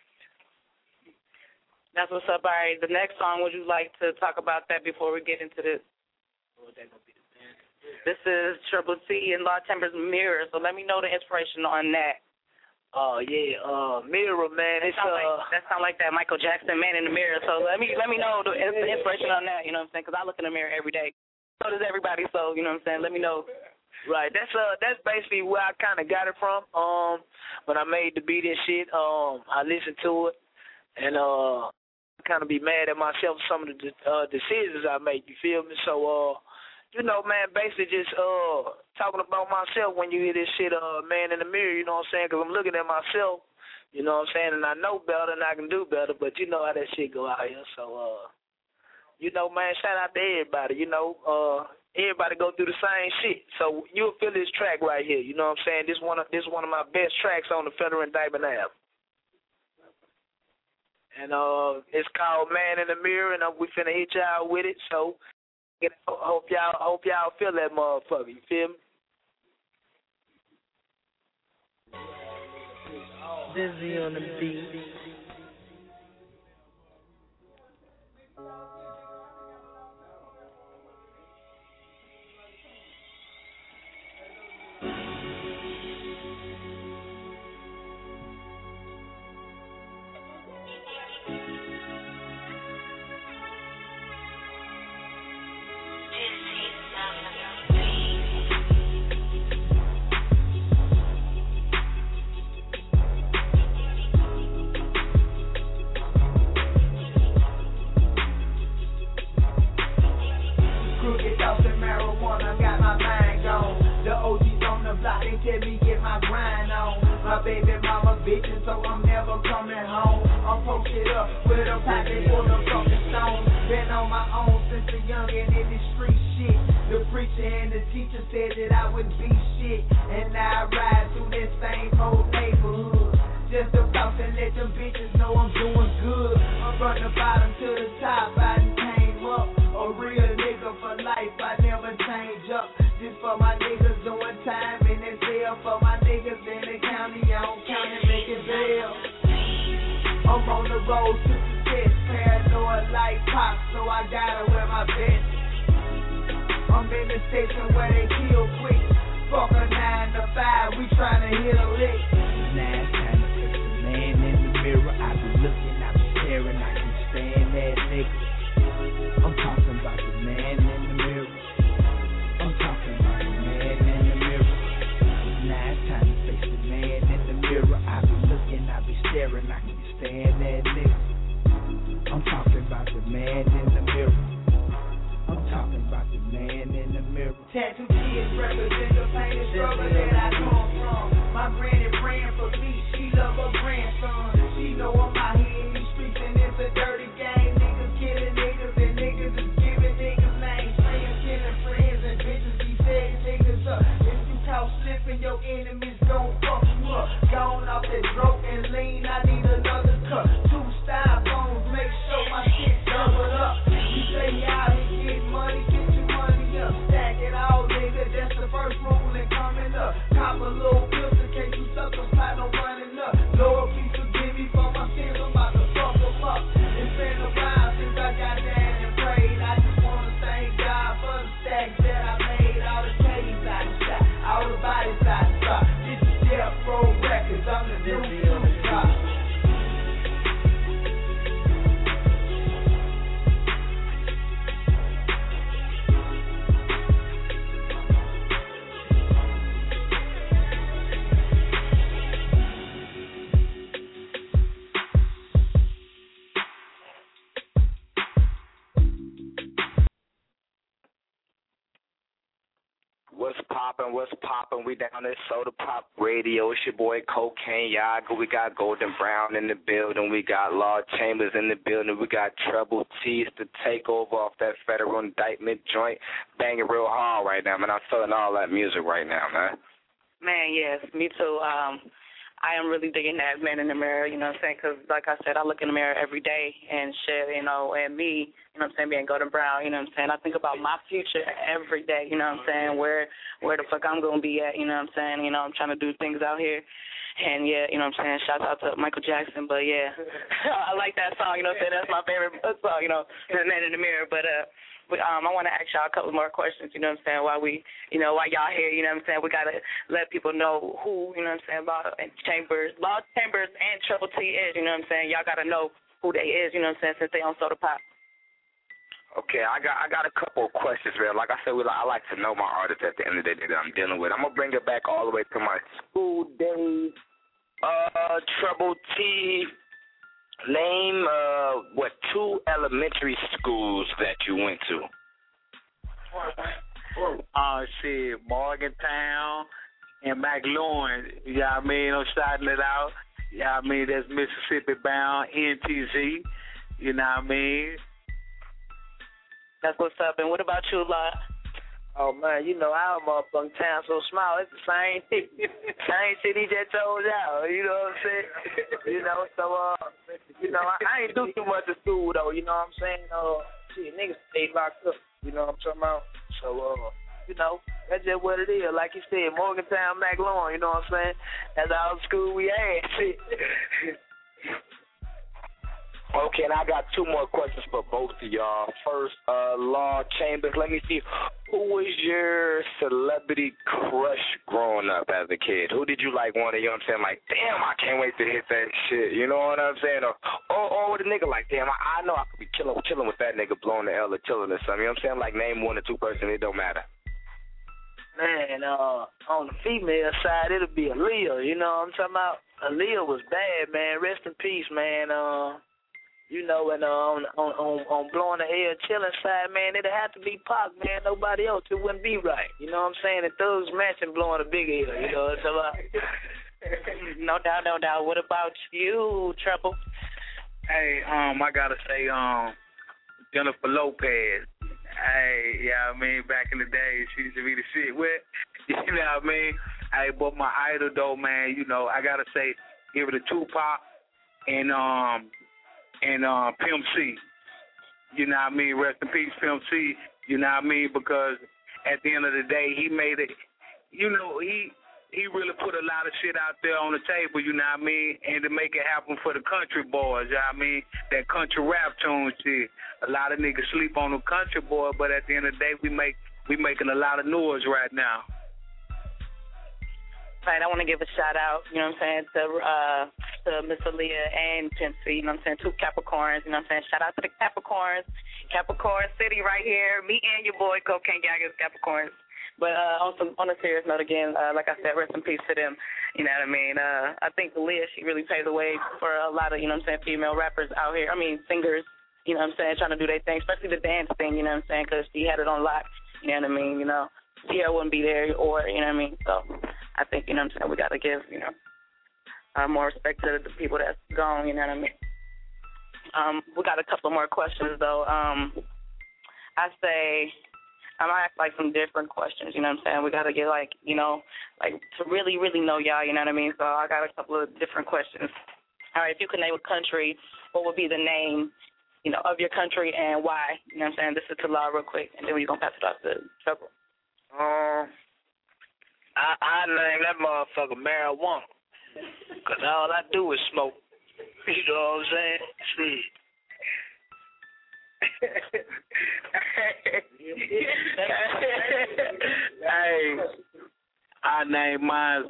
That's what's up, all right. The next song, would you like to talk about that before we get into this? This is Triple T and Law Chambers Mirror, so let me know the inspiration on that. Mirror, man. It's that sound like that Michael Jackson Man in the Mirror. So let me know the inspiration on that. You know what I'm saying? Because I look in the mirror every day. So does everybody. So you know what I'm saying? Let me know. Right. That's basically where I kind of got it from. When I made the beat and shit, I listened to it and kind of be mad at myself for some of the decisions I make. You feel me? So you know, man, basically just talking about myself when you hear this shit, Man in the Mirror, you know what I'm saying? Because I'm looking at myself, you know what I'm saying, and I know better and I can do better, but you know how that shit go out here. So, you know, man, shout out to everybody. You know, everybody go through the same shit. So you'll feel this track right here, you know what I'm saying? This one of my best tracks on the Federal Indictment album. And it's called Man in the Mirror, and we finna hit y'all with it, so hope y'all feel that motherfucker. You feel me? Dizzy on the beat. What's poppin'? We down at Soda Pop Radio. It's your boy Cocaine Yaga. We got Golden Brown in the building. We got Law Chambers in the building. We got Trouble T's to take over off that Federal Indictment joint. Banging real hard right now, man. I'm feeling all that music right now, man. Man, yes, me too. I am really digging that Man in the Mirror, you know what I'm saying? Because, like I said, I look in the mirror every day and shit, you know, and me, you know what I'm saying, being Golden Brown, you know what I'm saying? I think about my future every day, you know what I'm saying, where the fuck I'm going to be at, you know what I'm saying? You know, I'm trying to do things out here. And, yeah, you know what I'm saying, shout out to Michael Jackson. But, yeah, I like that song, you know what I'm saying? That's my favorite song, you know, Man in the Mirror. But, I want to ask y'all a couple more questions, you know what I'm saying, while y'all here, you know what I'm saying. We got to let people know who, you know what I'm saying, Law Chambers and Triple T is, you know what I'm saying. Y'all got to know who they is, you know what I'm saying, since they on Soda Pop. Okay, I got a couple of questions, man. Like I said, I like to know my artists at the end of the day that I'm dealing with. I'm going to bring it back all the way to my school days. Trouble T, name, 2 elementary schools that you went to? Shit, Morgantown and McLaurin. You know what I mean? I'm starting it out. You know what I mean? That's Mississippi bound, NTZ. You know what I mean? That's what's up. And what about you, La? Oh, man, you know, our motherfucking town so small. It's the same shit he just told y'all. You know what I'm saying? You know, so, I ain't do too much of school, though. You know what I'm saying? Shit, niggas stay locked up. You know what I'm talking about? So, you know, that's just what it is. Like you said, Morgantown, McLaurin, you know what I'm saying? That's all the school we had. Shit. Okay, and I got 2 more questions for both of y'all. First, Law Chambers, let me see. Who was your celebrity crush growing up as a kid? Who did you like want to, you know what I'm saying, like, damn, I can't wait to hit that shit, you know what I'm saying? Or with a nigga like, damn, I know I could be chilling with that nigga blowing the L or chilling or something, you know what I'm saying? Like, name 1 or 2 person, it don't matter. Man, on the female side, it'll be Aaliyah, you know what I'm talking about? Aaliyah was bad, man. Rest in peace, man. You know, and on blowing the air chilling side, man, it'd have to be Pac, man. Nobody else, it wouldn't be right. You know what I'm saying? And Thugs Mansion blowing a big air, you know what I'm talking about? No doubt. What about you, Trouble? Hey, I gotta say, Jennifer Lopez. Hey, yeah, I mean, back in the day, she used to be the shit with, you know what I mean? Hey, but my idol though, man, you know, I gotta say, give it a Tupac and Pimp C. You know what I mean? Rest in peace, Pimp C. You know what I mean? Because at the end of the day, he made it, you know, he really put a lot of shit out there on the table, you know what I mean? And to make it happen for the country boys, you know what I mean? That country rap tune shit. A lot of niggas sleep on the country boy, but at the end of the day, we making a lot of noise right now. Right, I want to give a shout out, you know what I'm saying, to Miss Aaliyah and Pimp C, you know what I'm saying, 2 Capricorns, you know what I'm saying. Shout out to the Capricorns, Capricorn City right here, me and your boy Cocaine Gaggers Capricorns. But on a serious note again, like I said, rest in peace to them, you know what I mean. I think Aaliyah, she really paved the way for a lot of, you know what I'm saying, female rappers out here, singers, you know what I'm saying, trying to do their thing, especially the dance thing, you know what I'm saying, because she had it on lock, you know what I mean, you know. Sierra wouldn't be there, or, you know what I mean, so I think, you know what I'm saying, we got to give, you know, more respect to the people that's gone, you know what I mean. We got a couple more questions, though. I'm going to ask, like, some different questions, you know what I'm saying. We got to get, like, you know, like, to really, really know y'all, you know what I mean. So I got a couple of different questions. All right, if you could name a country, what would be the name, you know, of your country and why? You know what I'm saying. This is to Law real quick, and then we're going to pass it off to Trouble. I name that motherfucker marijuana, because all I do is smoke. You know what I'm saying? See. Hey, I name mine,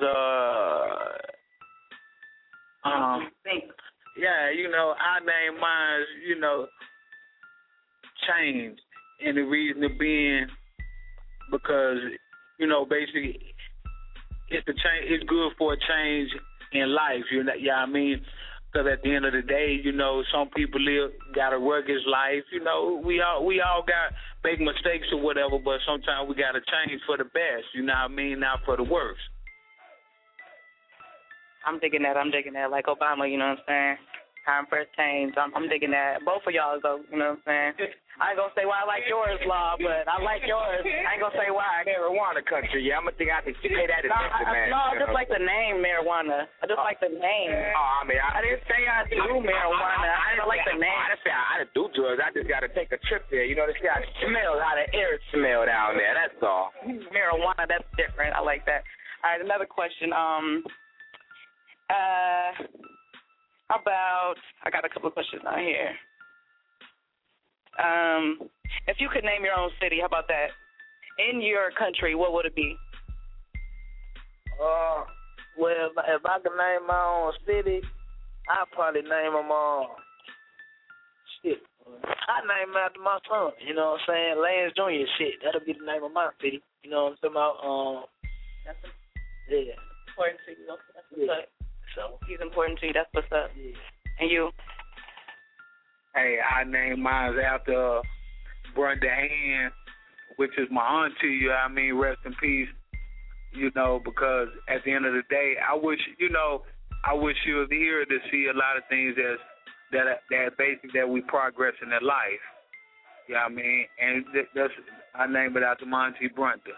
yeah, you know, I name mine, you know, change. And the reason being, because, you know, basically, it's good for a change in life, you know what I mean? Because at the end of the day, you know, some people gotta work his life. You know, we all got make mistakes or whatever, but sometimes we gotta change for the best. You know what I mean? Not for the worst. I'm digging that. Like Obama, you know what I'm saying? Time for a change. I'm digging that. Both of y'all, though, you know what I'm saying? I ain't going to say why I like yours, Law, but I like yours. I ain't going to say why. Marijuana country, yeah. I'm going to think I have to pay that attention, man. No, I just like the name marijuana. I just like the name. Oh, I mean, I didn't say I do marijuana. I just like the name. I didn't say I do drugs. I just got to take a trip there. You know, to see how it smells, how the air smell down there. That's all. Marijuana, that's different. I like that. All right, another question. How about, I got a couple of questions on here. If you could name your own city, how about that? In your country, what would it be? Well, if I could name my own city, I'd probably name them shit. I name him after my son, you know what I'm saying? Lance Jr. shit. That'll be the name of my city. You know what I'm talking about? That's yeah. important to you. That's what's Yeah. up. So he's important to you. That's what's up. Yeah. And you? Hey, I named mine after Brenda Ann, which is my auntie. You know what I mean? Rest in peace. You know, because at the end of the day, I wish she was here to see a lot of things that basic that we progress in their life. You know what I mean? And that's I named it after my auntie Brenda.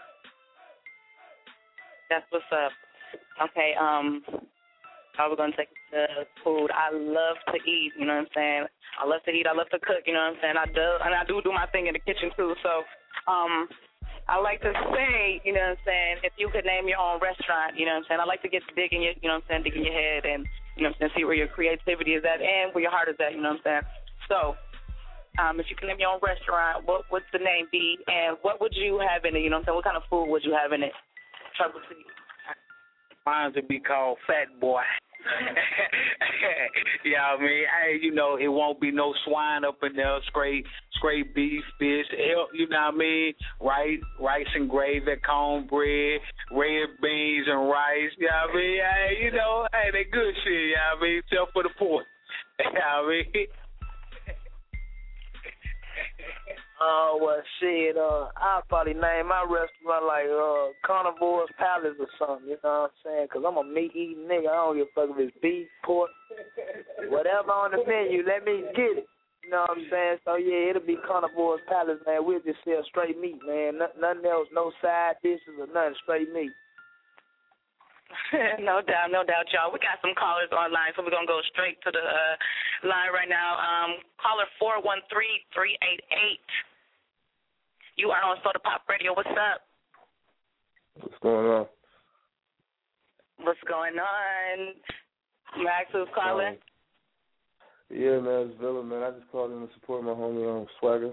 That's what's up. Okay, I was gonna take the food. I love to eat, you know what I'm saying? I love to eat, I love to cook, you know what I'm saying? I do my thing in the kitchen too, so I like to say, you know what I'm saying, if you could name your own restaurant, you know what I'm saying? I like to get dig in your, you know what I'm saying, dig in your head and, you know what I'm saying, see where your creativity is at and where your heart is at, you know what I'm saying? So, if you can name your own restaurant, what would the name be and what would you have in it, you know what I'm saying? What kind of food would you have in it? Trouble to you. Mine would be called Fat Boy. Yeah, I mean, hey, you know, it won't be no swine up in there, straight beef, fish, you know what I mean? Rice and gravy, cornbread, red beans and rice, you know what I mean? Hey, you know, hey, they good shit, you know what I mean? Except for the pork, you know what I mean? Well, shit, I'll probably name my restaurant like Carnivore's Palace or something, you know what I'm saying? Because I'm a meat-eating nigga. I don't give a fuck if it's beef, pork, whatever on the menu, let me get it. You know what I'm saying? So, yeah, it'll be Carnivore's Palace, man. We'll just sell straight meat, man. Nothing else, no side dishes or nothing, straight meat. No doubt, y'all. We got some callers online, so we're going to go straight to the line right now. Caller 413-388. You are on Soda Pop Radio. What's up? What's going on? What's going on? Max, who's calling? Yeah, man, it's Villa, man. I just called in to support my homie Swagger.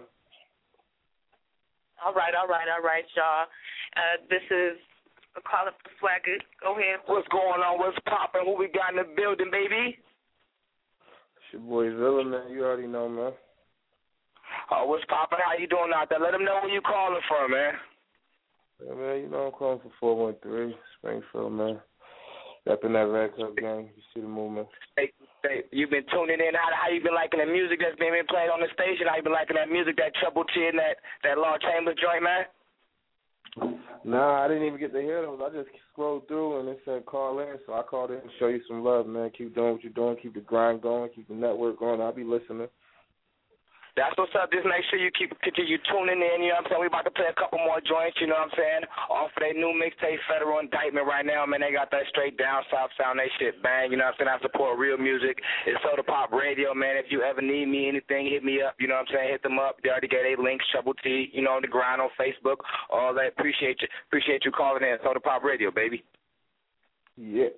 All right, y'all. This is a caller for Swagger. Go ahead. What's going on? What's poppin'? Who we got in the building, baby? It's your boy Villa, man. You already know, man. What's poppin'? How you doing out there? Let them know where you calling from, man. Yeah, man, you know I'm calling for 413 Springfield, man. Up in that Red Cup game. You see the movement. Hey, you been tuning in. How you been liking the music that's been played on the station? How you been liking that music, that Trouble T and that Law Chambers joint, man? Nah, I didn't even get to hear those. I just scrolled through and it said call in, so I called in to show you some love, man. Keep doing what you're doing. Keep the grind going. Keep the network going. I'll be listening. That's what's up. Just make sure you continue tuning in. You know what I'm saying? We about to play a couple more joints, you know what I'm saying? Off of their new mixtape, Federal Indictment right now, man. They got that straight down south sound. They shit bang, you know what I'm saying? I support real music. It's Soda Pop Radio, man. If you ever need me anything, hit me up. You know what I'm saying? Hit them up. They already got 8 links, Trouble T, you know, on the grind on Facebook. All that. Appreciate you calling in. Soda Pop Radio, baby. Yeah.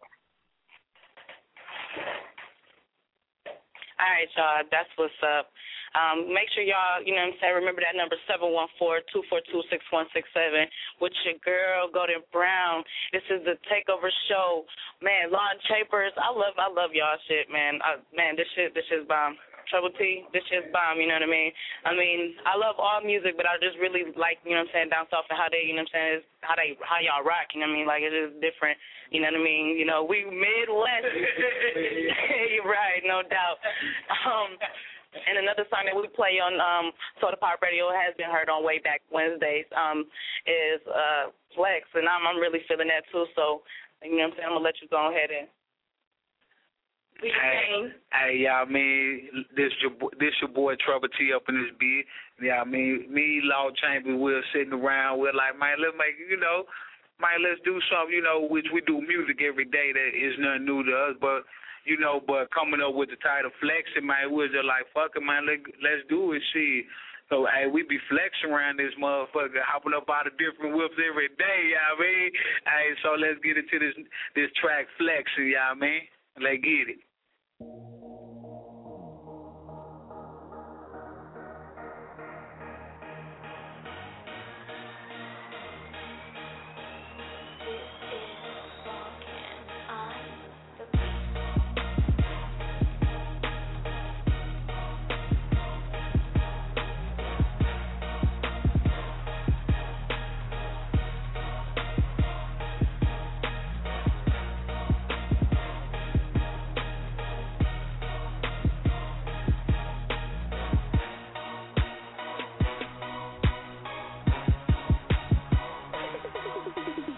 All right, y'all. That's what's up. Make sure y'all, you know what I'm saying, remember that number 714-242-6167 with your girl, Golden Brown. This is the Takeover Show. Man, Law Chambers, I love y'all shit, man. This shit's bomb. Trouble T, this shit's bomb, you know what I mean? I love all music, but I just really like, you know what I'm saying, down south and how they, you know what I'm saying, how y'all rock, you know what I mean? Like, it is different, you know what I mean? You know, we Midwest. You're right, no doubt. And another song that we play on Soda Pop Radio has been heard on Way Back Wednesdays is Flex, and I'm really feeling that too. So, you know what I'm saying, I'm going to let you go ahead and Hey, y'all, man, this your boy Trouble T up in this beat. Yeah, I mean, me, Law Chambers, we're sitting around, we're like, man, let's make, you know, man, let's do something, you know, which we do music every day that is nothing new to us, but you know, but coming up with the title Flexing, man, we're just like, fuck it, man, let's do it, shit. So, hey, we be flexing around this motherfucker, hopping up out of different whips every day, you know what I mean? Hey, so let's get into this track Flexing, you know what I mean? Let's get it.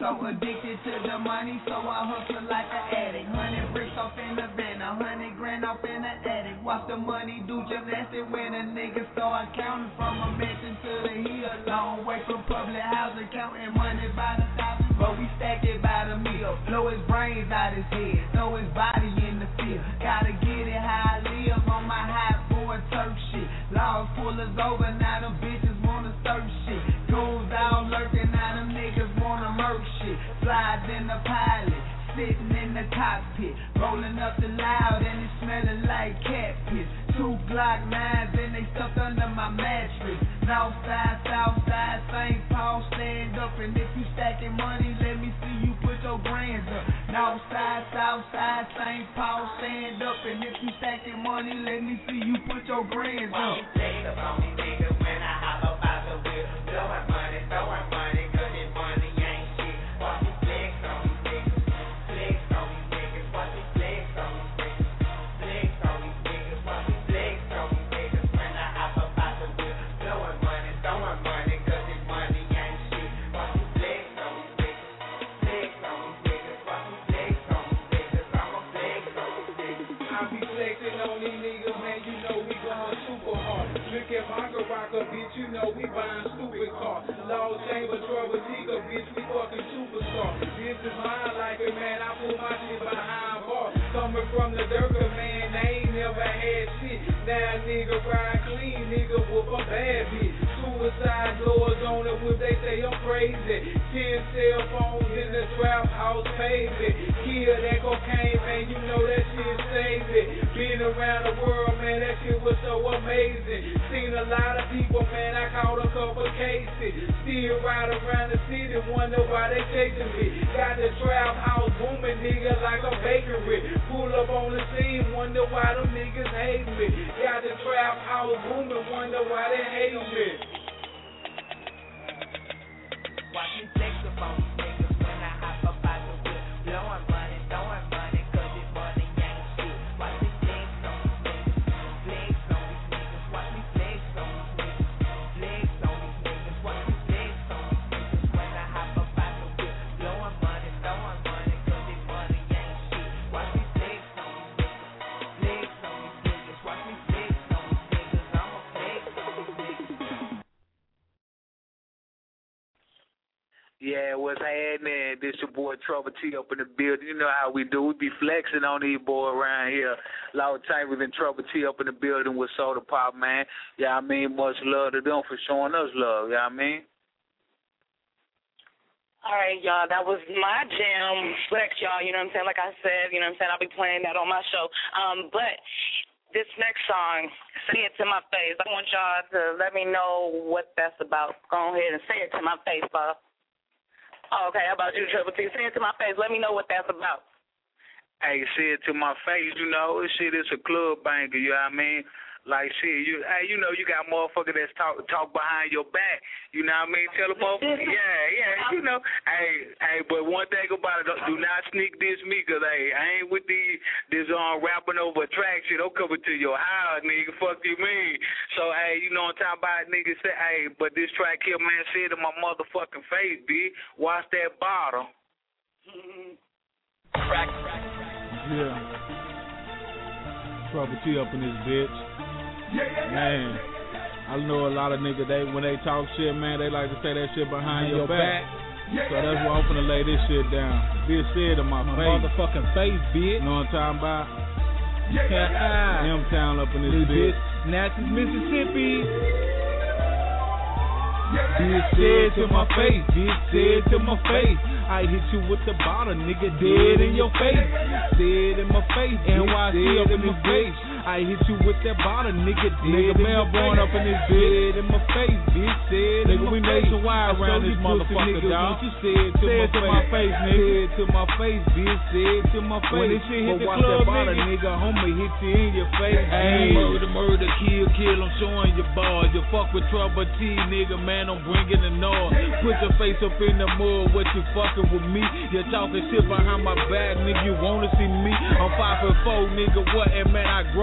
so addicted to the money, so I hustle like an addict. 100 bricks off in the van, 100 grand off in the attic. Watch the money do gymnastics when a nigga start counting from a mansion to the hill. Long way from public housing, counting money by the thousand, but we stack it by the meal. Blow his brains out his head, throw his body in the field. Gotta get it how I live on my high boy Turk shit. Laws pull us over, now them bitches wanna search shit. Goons out lurking, now them niggas wanna murk shit. Slides in the pilot, sitting in the cockpit, rolling up the loud and it smelling like cat piss. 2 Glock 9s and they stuffed under my mattress. Northside, Southside, St. Paul, stand up, and if you stacking money, let me see you put your brands up. Northside, Southside, St. Paul, stand up, and if you stacking money, let me see you put your brands up. Take up on me niggas when I hop up out the wheel, blowing money, cause this money ain't shit. Watch me flex on these niggas, flex on these niggas, watch me flex on these niggas, flex on these niggas, watch me flex on these niggas when I hop up out the wheel, blowing money, cause this money ain't shit. Watch me flex on these niggas, flex on these niggas, watch me flex on these niggas, I'ma flex on these niggas. I be flexing on these niggas, man, you know we going super hard. Look at my rocker, bitch, you know we buying stupid cars. Lost chamber, trouble, nigga, bitch, we fucking superstar. This is mine like it, man, I put my shit behind bars. Coming from the Durga, man, they ain't never had shit. Now nigga ride clean, nigga whoop a bad bitch. Suicide doors on the whip, they say I'm crazy. 10 cell phones in the trap house, pavement. Kill that cocaine, man, you know that shit saved it. Been around the world, man, that shit was so amazing. Seen a lot of people, man, I caught a couple cases. Still ride around the city, wonder why they chasing me. Got the trap house booming, nigga, like a bakery. Pull up on the scene, wonder why them niggas hate me. Got the trap house booming, wonder why they hate me. Watch me flex up on these niggas when I hop up out the whip, blowing money, cause this money ain't shit. Watch me flex on these niggas, flex on these niggas, watch me flex on these niggas, flex on these niggas, watch me flex on these niggas when I hop up out the whip, blowing money, cause this money ain't shit. Watch me flex on these niggas, flex on these niggas, watch me flex on these niggas, I'ma flex on these niggas. Yeah, what's happening? This your boy Trouble T up in the building. You know how we do. We be flexing on these boys around here. Loud Chambers and Trouble T up in the building with Soda Pop, man. Yeah, I mean, much love to them for showing us love. Yeah, I mean. All right, y'all, that was my jam, Flex, y'all, you know what I'm saying? Like I said, you know what I'm saying, I'll be playing that on my show. But this next song, Say It To My Face, I want y'all to let me know what that's about. Go ahead and say it to my face, Bob. Oh, okay, how about you, Triple T? Say it to my face. Let me know what that's about. Hey, say it to my face, you know. This shit is a club banger, you know what I mean? Like, shit, you got motherfuckers that talk behind your back. You know what I mean? Tell a motherfucker, yeah, you know. Hey, but one thing about it, do not sneak diss me, because, hey, I ain't with this rapping over a track shit. Don't come to your house, nigga. Fuck you mean? So, hey, you know what I'm talking about? Niggas say, hey, but this track here, man, said to my motherfucking face, B, watch that bottle. Yeah. Trouble T up in this bitch. Man, I know a lot of niggas, when they talk shit, man, they like to say that shit behind your back. So that's why I'm finna lay this shit down. Bitch said to my face. Motherfucking face, bitch. You know what I'm talking about? M-Town up in this bitch. Natchez, Mississippi. Bitch said to my face, bitch said to my face, I hit you with the bottle, nigga, dead in your face. Dead in my face, NYC up in my face. I hit you with that bottle, nigga, dead Melbourne up in this bitch. Dead in my face, bitch, said nigga, we nationwide around this motherfucker, dog. You said to my face, nigga. Said to my face, bitch, said to my face. When this shit hit the club, nigga, I'ma hit you in your face. Hey, murder, kill, I'm showing you bars. You fuck with Trouble T, nigga, man, I'm bringing the noise. Put your face up in the mud, what you fucking with me? You're talking shit behind my back, nigga, you wanna see me? I'm 5'4", nigga, what? And man, I grow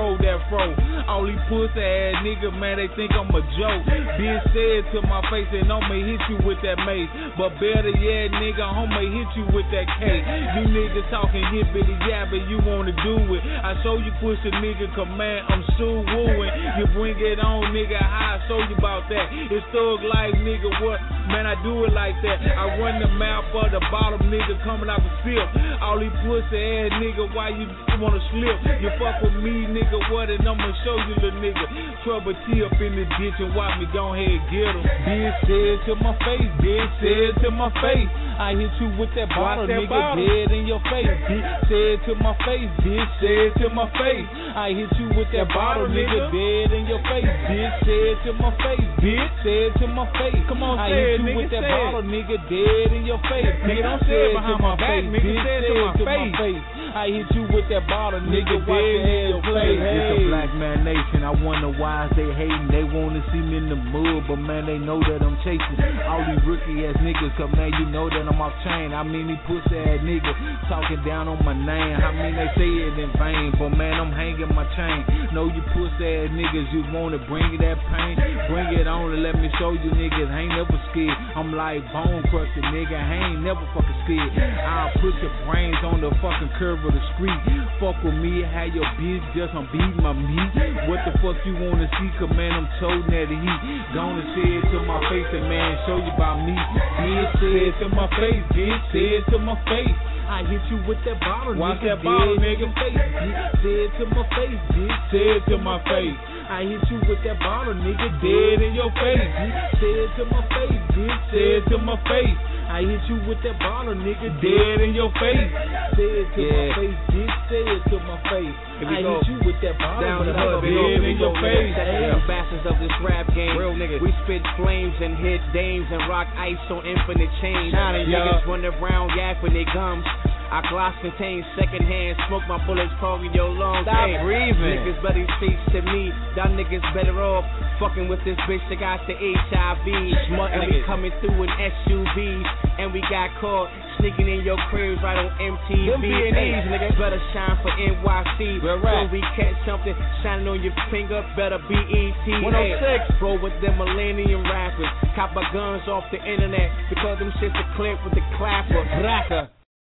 hold that fro. All these pussy ass niggas, man, they think I'm a joke. Bitch said to my face, and I'ma hit you with that mace. But better yet, nigga, I'ma hit you with that cake. You niggas talking hippity yappy, you wanna do it. I show you push a nigga command, I'm still wooing. You bring it on, nigga, how I show you about that. It's thug life, nigga, what? Man, I do it like that. I run the mouth for the bottom, nigga, coming out the sip. All these pussy ass nigga, why you wanna slip? You fuck with me, nigga, what? And I'ma show you, little nigga. Trouble T up in the ditch and watch me go ahead and get him. Bitch said to my face, bitch said to my face. I hit you with that bottle, nigga, dead in your face. Bitch said to my face, bitch said to my face. I hit you with that bottle, nigga, dead in your face. Bitch said to my face, bitch said to my face. Come on, I hit you with that bottle, nigga, dead in your face. Nigga, don't say it behind my back, nigga, say it to my face. I hit you with that bottle, nigga, dead in your face. It's a black man nation. I wonder why they hating. They wanna see me in the mud, but man, they know that I'm chasing all these rookie ass niggas. Cause man, you know that I'm off chain. I mean, these pussy ass niggas talking down on my name. I mean, they say it in vain, but man, I'm hanging my chain. Know you pussy ass niggas, you wanna bring that pain? Bring it on and let me show you niggas. I ain't never scared. I'm like bone crusher, nigga. I ain't never fucking scared. I'll put your brains on the fucking curve of the street. Fuck with me, have your bitch just on beat my meat. What the fuck you wanna see? Cause man, I'm toting that heat. Gonna say it to my face and man, show you about me. Bitch said to my face, bitch said to my face. I hit you with that bottle, watch nigga, that bottle, nigga. Face. Bitch said to my face, bitch said to my face. I hit you with that bottle, nigga, dead in your face. Bitch said to my face, bitch said to my face. I hit you with that bottle, nigga, dead in your face. Said to my face, bitch said to my face. I hit you with that bottle, nigga, dead in your face. Ambassadors of this rap game, real niggas. We spit flames and hit dames and rock ice on infinite chains. Niggas run around yapping their gums. Our glass contains secondhand smoke. My bullets clogging your lungs. Stop breathing. Niggas better speak to me. Y'all niggas better off fucking with this bitch that got the HIV. And we coming through in SUVs. And we got caught sneaking in your cribs right on MTV. Hey, niggas better shine for NYC. When we catch something shining on your finger, better be ET. 106. Roll with them millennium rappers. Cop our guns off the internet because them shits are clip with the clapper. Bracker.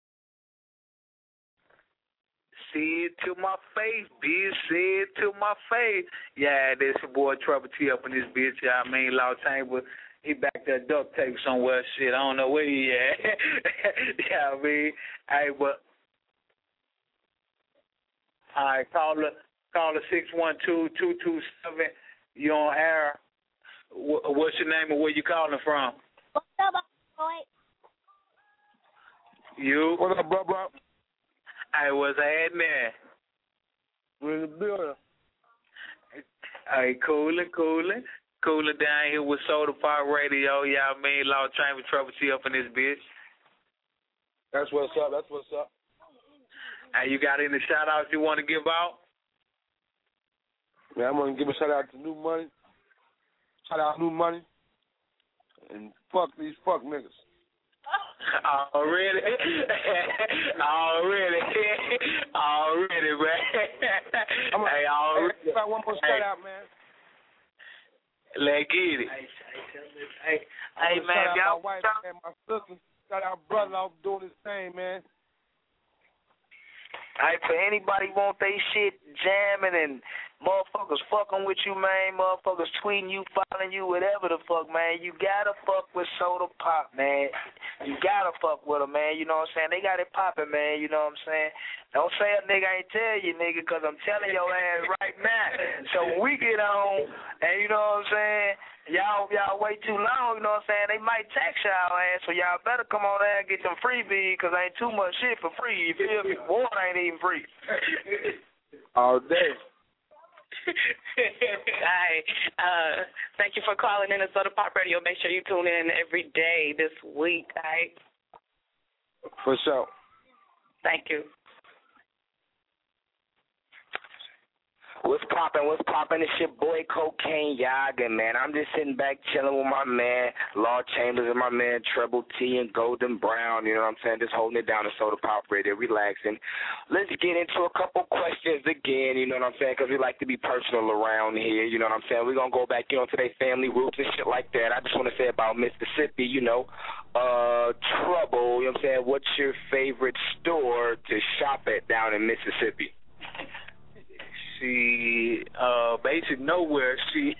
Say it to my face, bitch. Say it to my face. Yeah, this your boy Trouble T up in this bitch. Yeah, I mean, Law Chamber. He back there duct tape somewhere. Shit, I don't know where he at. Yeah, I mean, hey, but all right, call the 612-227. You on air? What's your name and where you calling from? What's up, boy? You? What up, bro? I was happening. We're in the building. Hey, cooling down here with Soda Pop Radio. Yeah, I mean, Law Chamber, Trouble T up in this bitch. That's what's up. Hey, you got any shout outs you want to give out? Man, I'm gonna give a shout out to New Money. Shout out New Money. And fuck these fuck niggas. Already, man. Hey, already. I got one more shout out, man. Let's get it. Hey, man. Shout out my wife and my sister. Shout out brother out doing his thing, man. Hey, for anybody want they shit jamming and motherfuckers fucking with you, man, motherfuckers tweeting you, following you, whatever the fuck, man, you gotta fuck with Soda Pop, man. You gotta fuck with them, man, you know what I'm saying? They got it popping, man, you know what I'm saying? Don't say a nigga ain't tell you, nigga, because I'm telling your ass right now. So when we get on, and you know what I'm saying, y'all wait too long, you know what I'm saying, they might tax y'all ass, so y'all better come on there and get some freebies, because ain't too much shit for free, you feel me? Water ain't even free. All day. Hi. Thank you for calling in to Soda Pop Radio. Make sure you tune in every day this week, all right? For sure. Thank you. What's poppin'? It's your boy Cocaine Yaga, man. I'm just sitting back chilling with my man Law Chambers and my man Treble T and Golden Brown, you know what I'm saying? Just holding it down to Soda Pop Radio, relaxing. Let's get into a couple questions again, you know what I'm saying? Because we like to be personal around here, you know what I'm saying? We're going to go back, you know, to their family roots and shit like that. I just want to say about Mississippi, you know, Trouble, you know what I'm saying? What's your favorite store to shop at down in Mississippi? See, basic nowhere. See,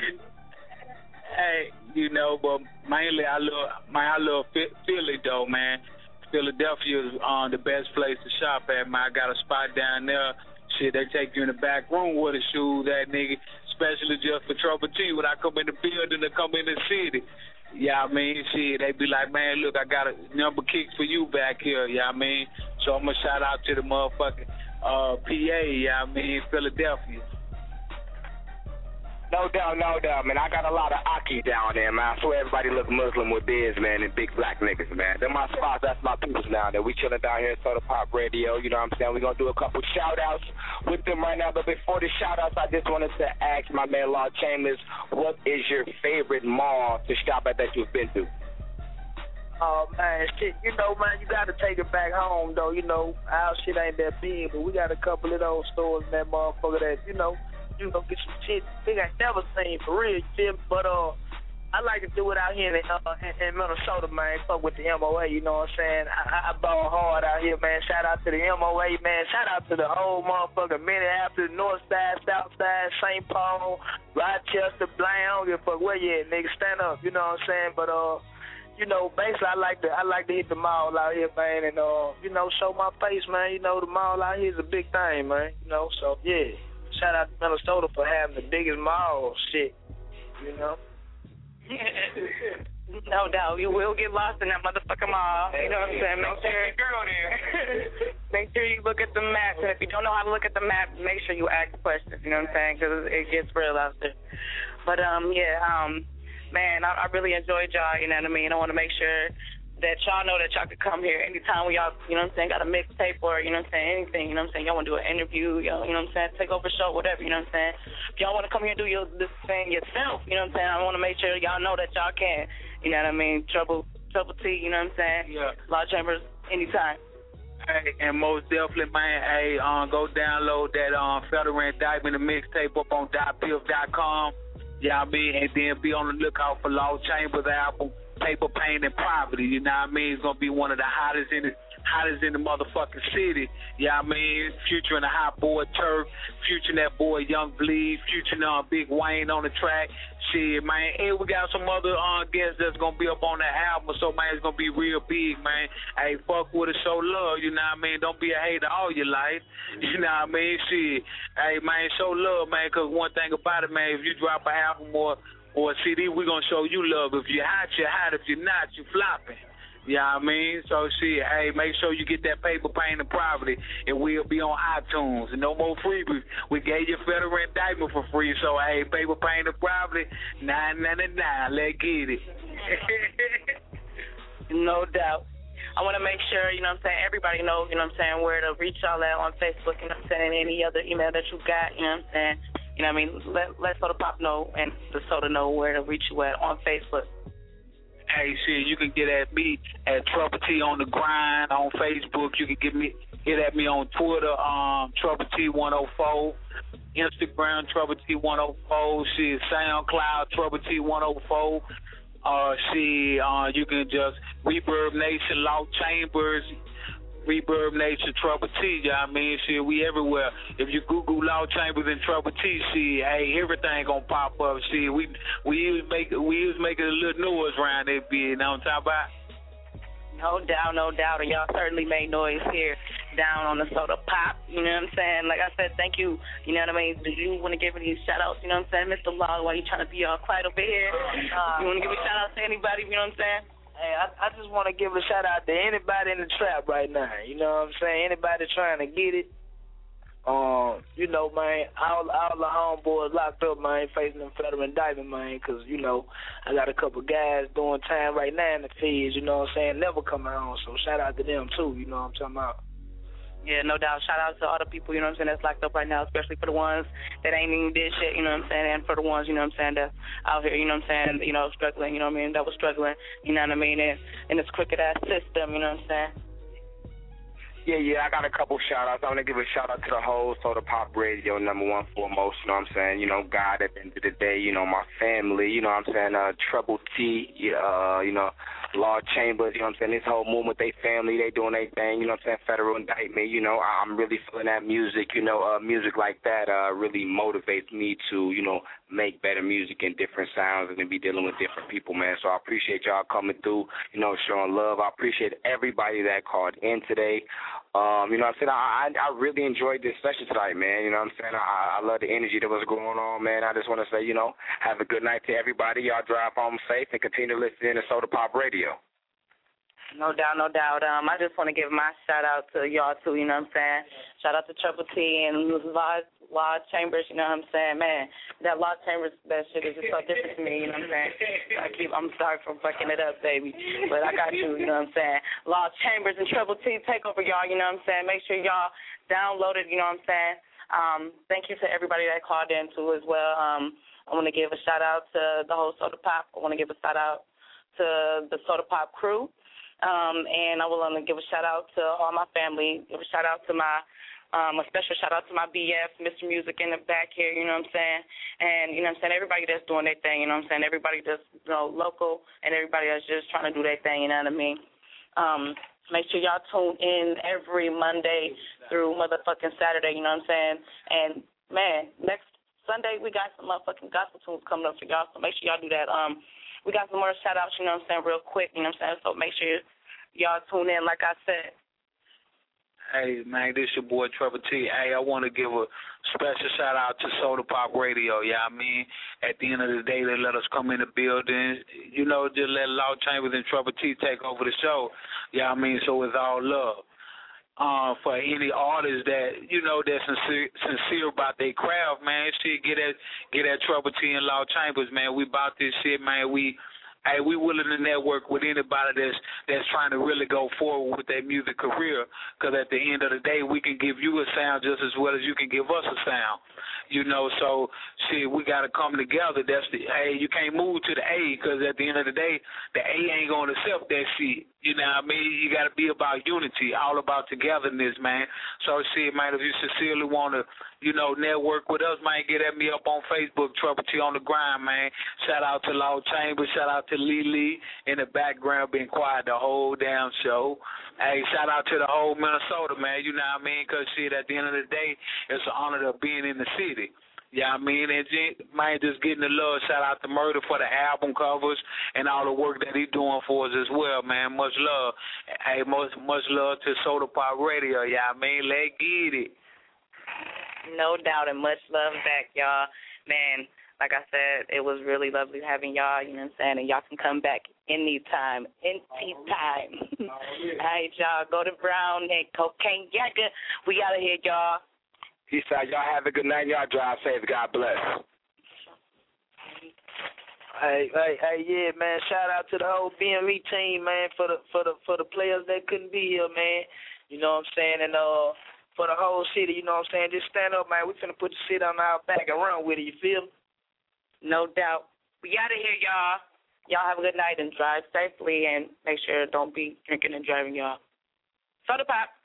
hey, you know, but mainly I love Philly though, man. Philadelphia is the best place to shop at, man. I got a spot down there. Shit, they take you in the back room with a shoe, that nigga, especially just for Trouble T. When I come in the building, they come in the city. Yeah, I mean, shit, they be like, man, look, I got a number kicks for you back here. Yeah, I mean, so I'm gonna shout out to the motherfucking PA, yeah, I mean, Philadelphia. No doubt, man. I got a lot of Aki down there, man. I swear everybody look Muslim with beards, man, and big black niggas, man. They're my spots. That's my peoples now. That we chilling down here at Soda Pop Radio. You know what I'm saying? We're going to do a couple shout-outs with them right now. But before the shout-outs, I just wanted to ask my man Law Chambers, what is your favorite mall to shop at that you've been to? Oh, man, shit, you know, man, you got to take it back home, though. You know, our shit ain't that big, but we got a couple of those stores in that motherfucker that, you know, get some shit they ain't never seen for real, you feel me? But I like to do it out here in Minnesota, man. Fuck with the MOA, you know what I'm saying? I ball hard out here, man. Shout out to the MOA, man. Shout out to the whole motherfucker Minneapolis, North Side, South Side, St. Paul, Rochester, Blaine. I don't give a fuck where you at, nigga. Stand up, you know what I'm saying? But you know, basically I like to hit the mall out here, man, and you know, show my face, man. You know, the mall out here is a big thing, man. You know, so yeah. Shout out to Minnesota for having the biggest mall shit, you know. No doubt. You will get lost in that motherfucking mall. You know what I'm saying? Make sure you look at the map. And if you don't know how to look at the map, make sure you ask questions, you know what I'm saying? Because it gets real out there. But, man, I really enjoyed y'all, you know what I mean? I want to make sure that y'all know that y'all could come here anytime when y'all, you know what I'm saying, got a mixtape or, you know what I'm saying, anything, you know what I'm saying, y'all want to do an interview, you know what I'm saying, take over a show, whatever, you know what I'm saying. If y'all want to come here and do this thing yourself, you know what I'm saying, I want to make sure y'all know that y'all can, you know what I mean, Trouble T, you know what I'm saying, yeah. Law Chambers, anytime. Hey, and most definitely, man, go download that Federal Indictment, the mixtape up on .piff.com, yeah, I mean, and then be on the lookout for Law Chambers album, Paper, Pain, and Poverty, you know what I mean? It's going to be one of the hottest in the motherfucking city, you know what I mean? Future in the Hot Boy Turf, Future that boy Young Bleed, Future Big Wayne on the track. Shit, man, and we got some other guests that's going to be up on that album, so, man, it's going to be real big, man. Hey, fuck with it, show love, you know what I mean? Don't be a hater all your life, you know what I mean? Shit, hey, man, show love, man, because one thing about it, man, if you drop an album or a CD, we're going to show you love. If you're hot, you're hot. If you're not, you're flopping. You know what I mean? So, shit, hey, make sure you get that Paper, Pain, and Poverty, and we'll be on iTunes. And no more freebies. We gave you Federal Indictment for free, so, hey, Paper, Pain, and Poverty, $9.99. Let's get it. No doubt. I want to make sure, you know what I'm saying, everybody knows, you know what I'm saying, where to reach y'all at on Facebook, you know what I'm saying, any other email that you got, you know what I'm saying. You know what I mean? Let Soda Pop know and the Soda know where to reach you at on Facebook. Hey, shit, you can get at me at Trouble T on the Grind on Facebook. You can get at me on Twitter, Trouble T104, Instagram, Trouble T104, shit, SoundCloud, Trouble T104. You can just Reverb Nation, Law Chambers, Reverb Nation, Trouble T, you know what I mean? Shit, we everywhere. If you Google Law Chambers and Trouble T, shit, hey, everything gonna pop up. Shit, we even making a little noise around that bit, you know what I'm talking about? No doubt, and y'all certainly made noise here down on the Soda Pop, you know what I'm saying? Like I said, thank you, you know what I mean? Do you want to give any shout-outs, you know what I'm saying, Mr. Law, while you trying to be all quiet over here? You want to give a shout-out to anybody, you know what I'm saying? Hey, I just want to give a shout-out to anybody in the trap right now, you know what I'm saying? Anybody trying to get it. You know, man, all the homeboys locked up, man, facing them Federal Indictment, man, because, you know, I got a couple guys doing time right now in the feds, you know what I'm saying, never coming home, so shout out to them, too, you know what I'm talking about. Yeah, no doubt. Shout out to all the people, you know what I'm saying, that's locked up right now, especially for the ones that ain't even did shit, you know what I'm saying, and for the ones, you know what I'm saying, that's out here, you know what I'm saying, you know, struggling, you know what I mean, that was struggling, you know what I mean, in this crooked-ass system, you know what I'm saying. Yeah, I got a couple shout-outs. I want to give a shout-out to the whole Soda Pop Radio, number one foremost, you know what I'm saying, you know, God at the end of the day, you know, my family, you know what I'm saying, Trouble T, you know, Law Chambers, you know what I'm saying, this whole movement, they family, they doing their thing, you know what I'm saying, federal indictment, you know, I'm really feeling that music, you know, music like that really motivates me to, you know, make better music and different sounds and to be dealing with different people, man. So I appreciate y'all coming through, you know, showing love. I appreciate everybody that called in today. You know what I'm saying? I really enjoyed this session tonight, man. You know what I'm saying? I love the energy that was going on, man. I just want to say, you know, have a good night to everybody. Y'all drive home safe and continue to listen to Soda Pop Radio. No doubt, no doubt. I just want to give my shout-out to y'all, too, you know what I'm saying? Shout out to Triple T and Law Chambers, you know what I'm saying? Man, that Law Chambers, that shit is just so different to me, you know what I'm saying? I'm sorry for fucking it up, baby, but I got you know what I'm saying? Law Chambers and Triple T take over y'all, you know what I'm saying? Make sure y'all download it, you know what I'm saying? Thank you to everybody that called in, too, as well. I want to give a shout-out to the whole Soda Pop. I want to give a shout-out to the Soda Pop crew. And I will give a shout-out to all my family, give a shout-out to my a special shout-out to my BF, Mr. Music in the back here, you know what I'm saying? And, you know what I'm saying, everybody that's doing their thing, you know what I'm saying? Everybody that's, you know, local and everybody that's just trying to do their thing, you know what I mean? Make sure y'all tune in every Monday through motherfucking Saturday, you know what I'm saying? And, man, next Sunday we got some motherfucking gospel tunes coming up for y'all, so make sure y'all do that. We got some more shout-outs, you know what I'm saying, real quick, you know what I'm saying? So make sure y'all tune in, like I said. Hey, man, this your boy Trevor T. Hey, I want to give a special shout-out to Soda Pop Radio, I mean? At the end of the day, they let us come in the building. You know, just let Law Chambers and Trevor T take over the show, I mean? So it's all love. For any artists that, you know, that's sincere about their craft, man, shit, get at Trouble T and Law Chambers, man. We about this shit, man. We willing to network with anybody that's trying to really go forward with their music career, because at the end of the day, we can give you a sound just as well as you can give us a sound, you know. So, shit, we got to come together. That's the A. You can't move to the A, because at the end of the day, the A ain't going to accept that shit. You know what I mean? You got to be about unity, all about togetherness, man. So, shit, man, if you sincerely want to, you know, network with us, man, get at me up on Facebook, Trouble T on the Grind, man. Shout out to Law Chambers, shout out to Lee in the background, being quiet the whole damn show. Hey, shout out to the whole Minnesota, man, you know what I mean? Because, shit, at the end of the day, it's an honor to being in the city. Yeah, I mean, and man, just getting the love. Shout out to Murder for the album covers and all the work that he's doing for us as well, man. Much love. Hey, much love to Soda Pop Radio. Yeah, I mean, let's get it. No doubt, and much love back, y'all. Man, like I said, it was really lovely having y'all, you know what I'm saying, and y'all can come back anytime. All right, y'all, go to Brown and Cocaine Jagger. We out of here, y'all. Peace out. Y'all have a good night. Y'all drive safe. God bless. Hey, yeah, man. Shout out to the whole BME team, man, for the players that couldn't be here, man. You know what I'm saying? And for the whole city, you know what I'm saying? Just stand up, man. We finna put the shit on our back and run with it. You feel me? No doubt. We out of here, y'all. Y'all have a good night and drive safely, and make sure don't be drinking and driving, y'all. Soda Pop.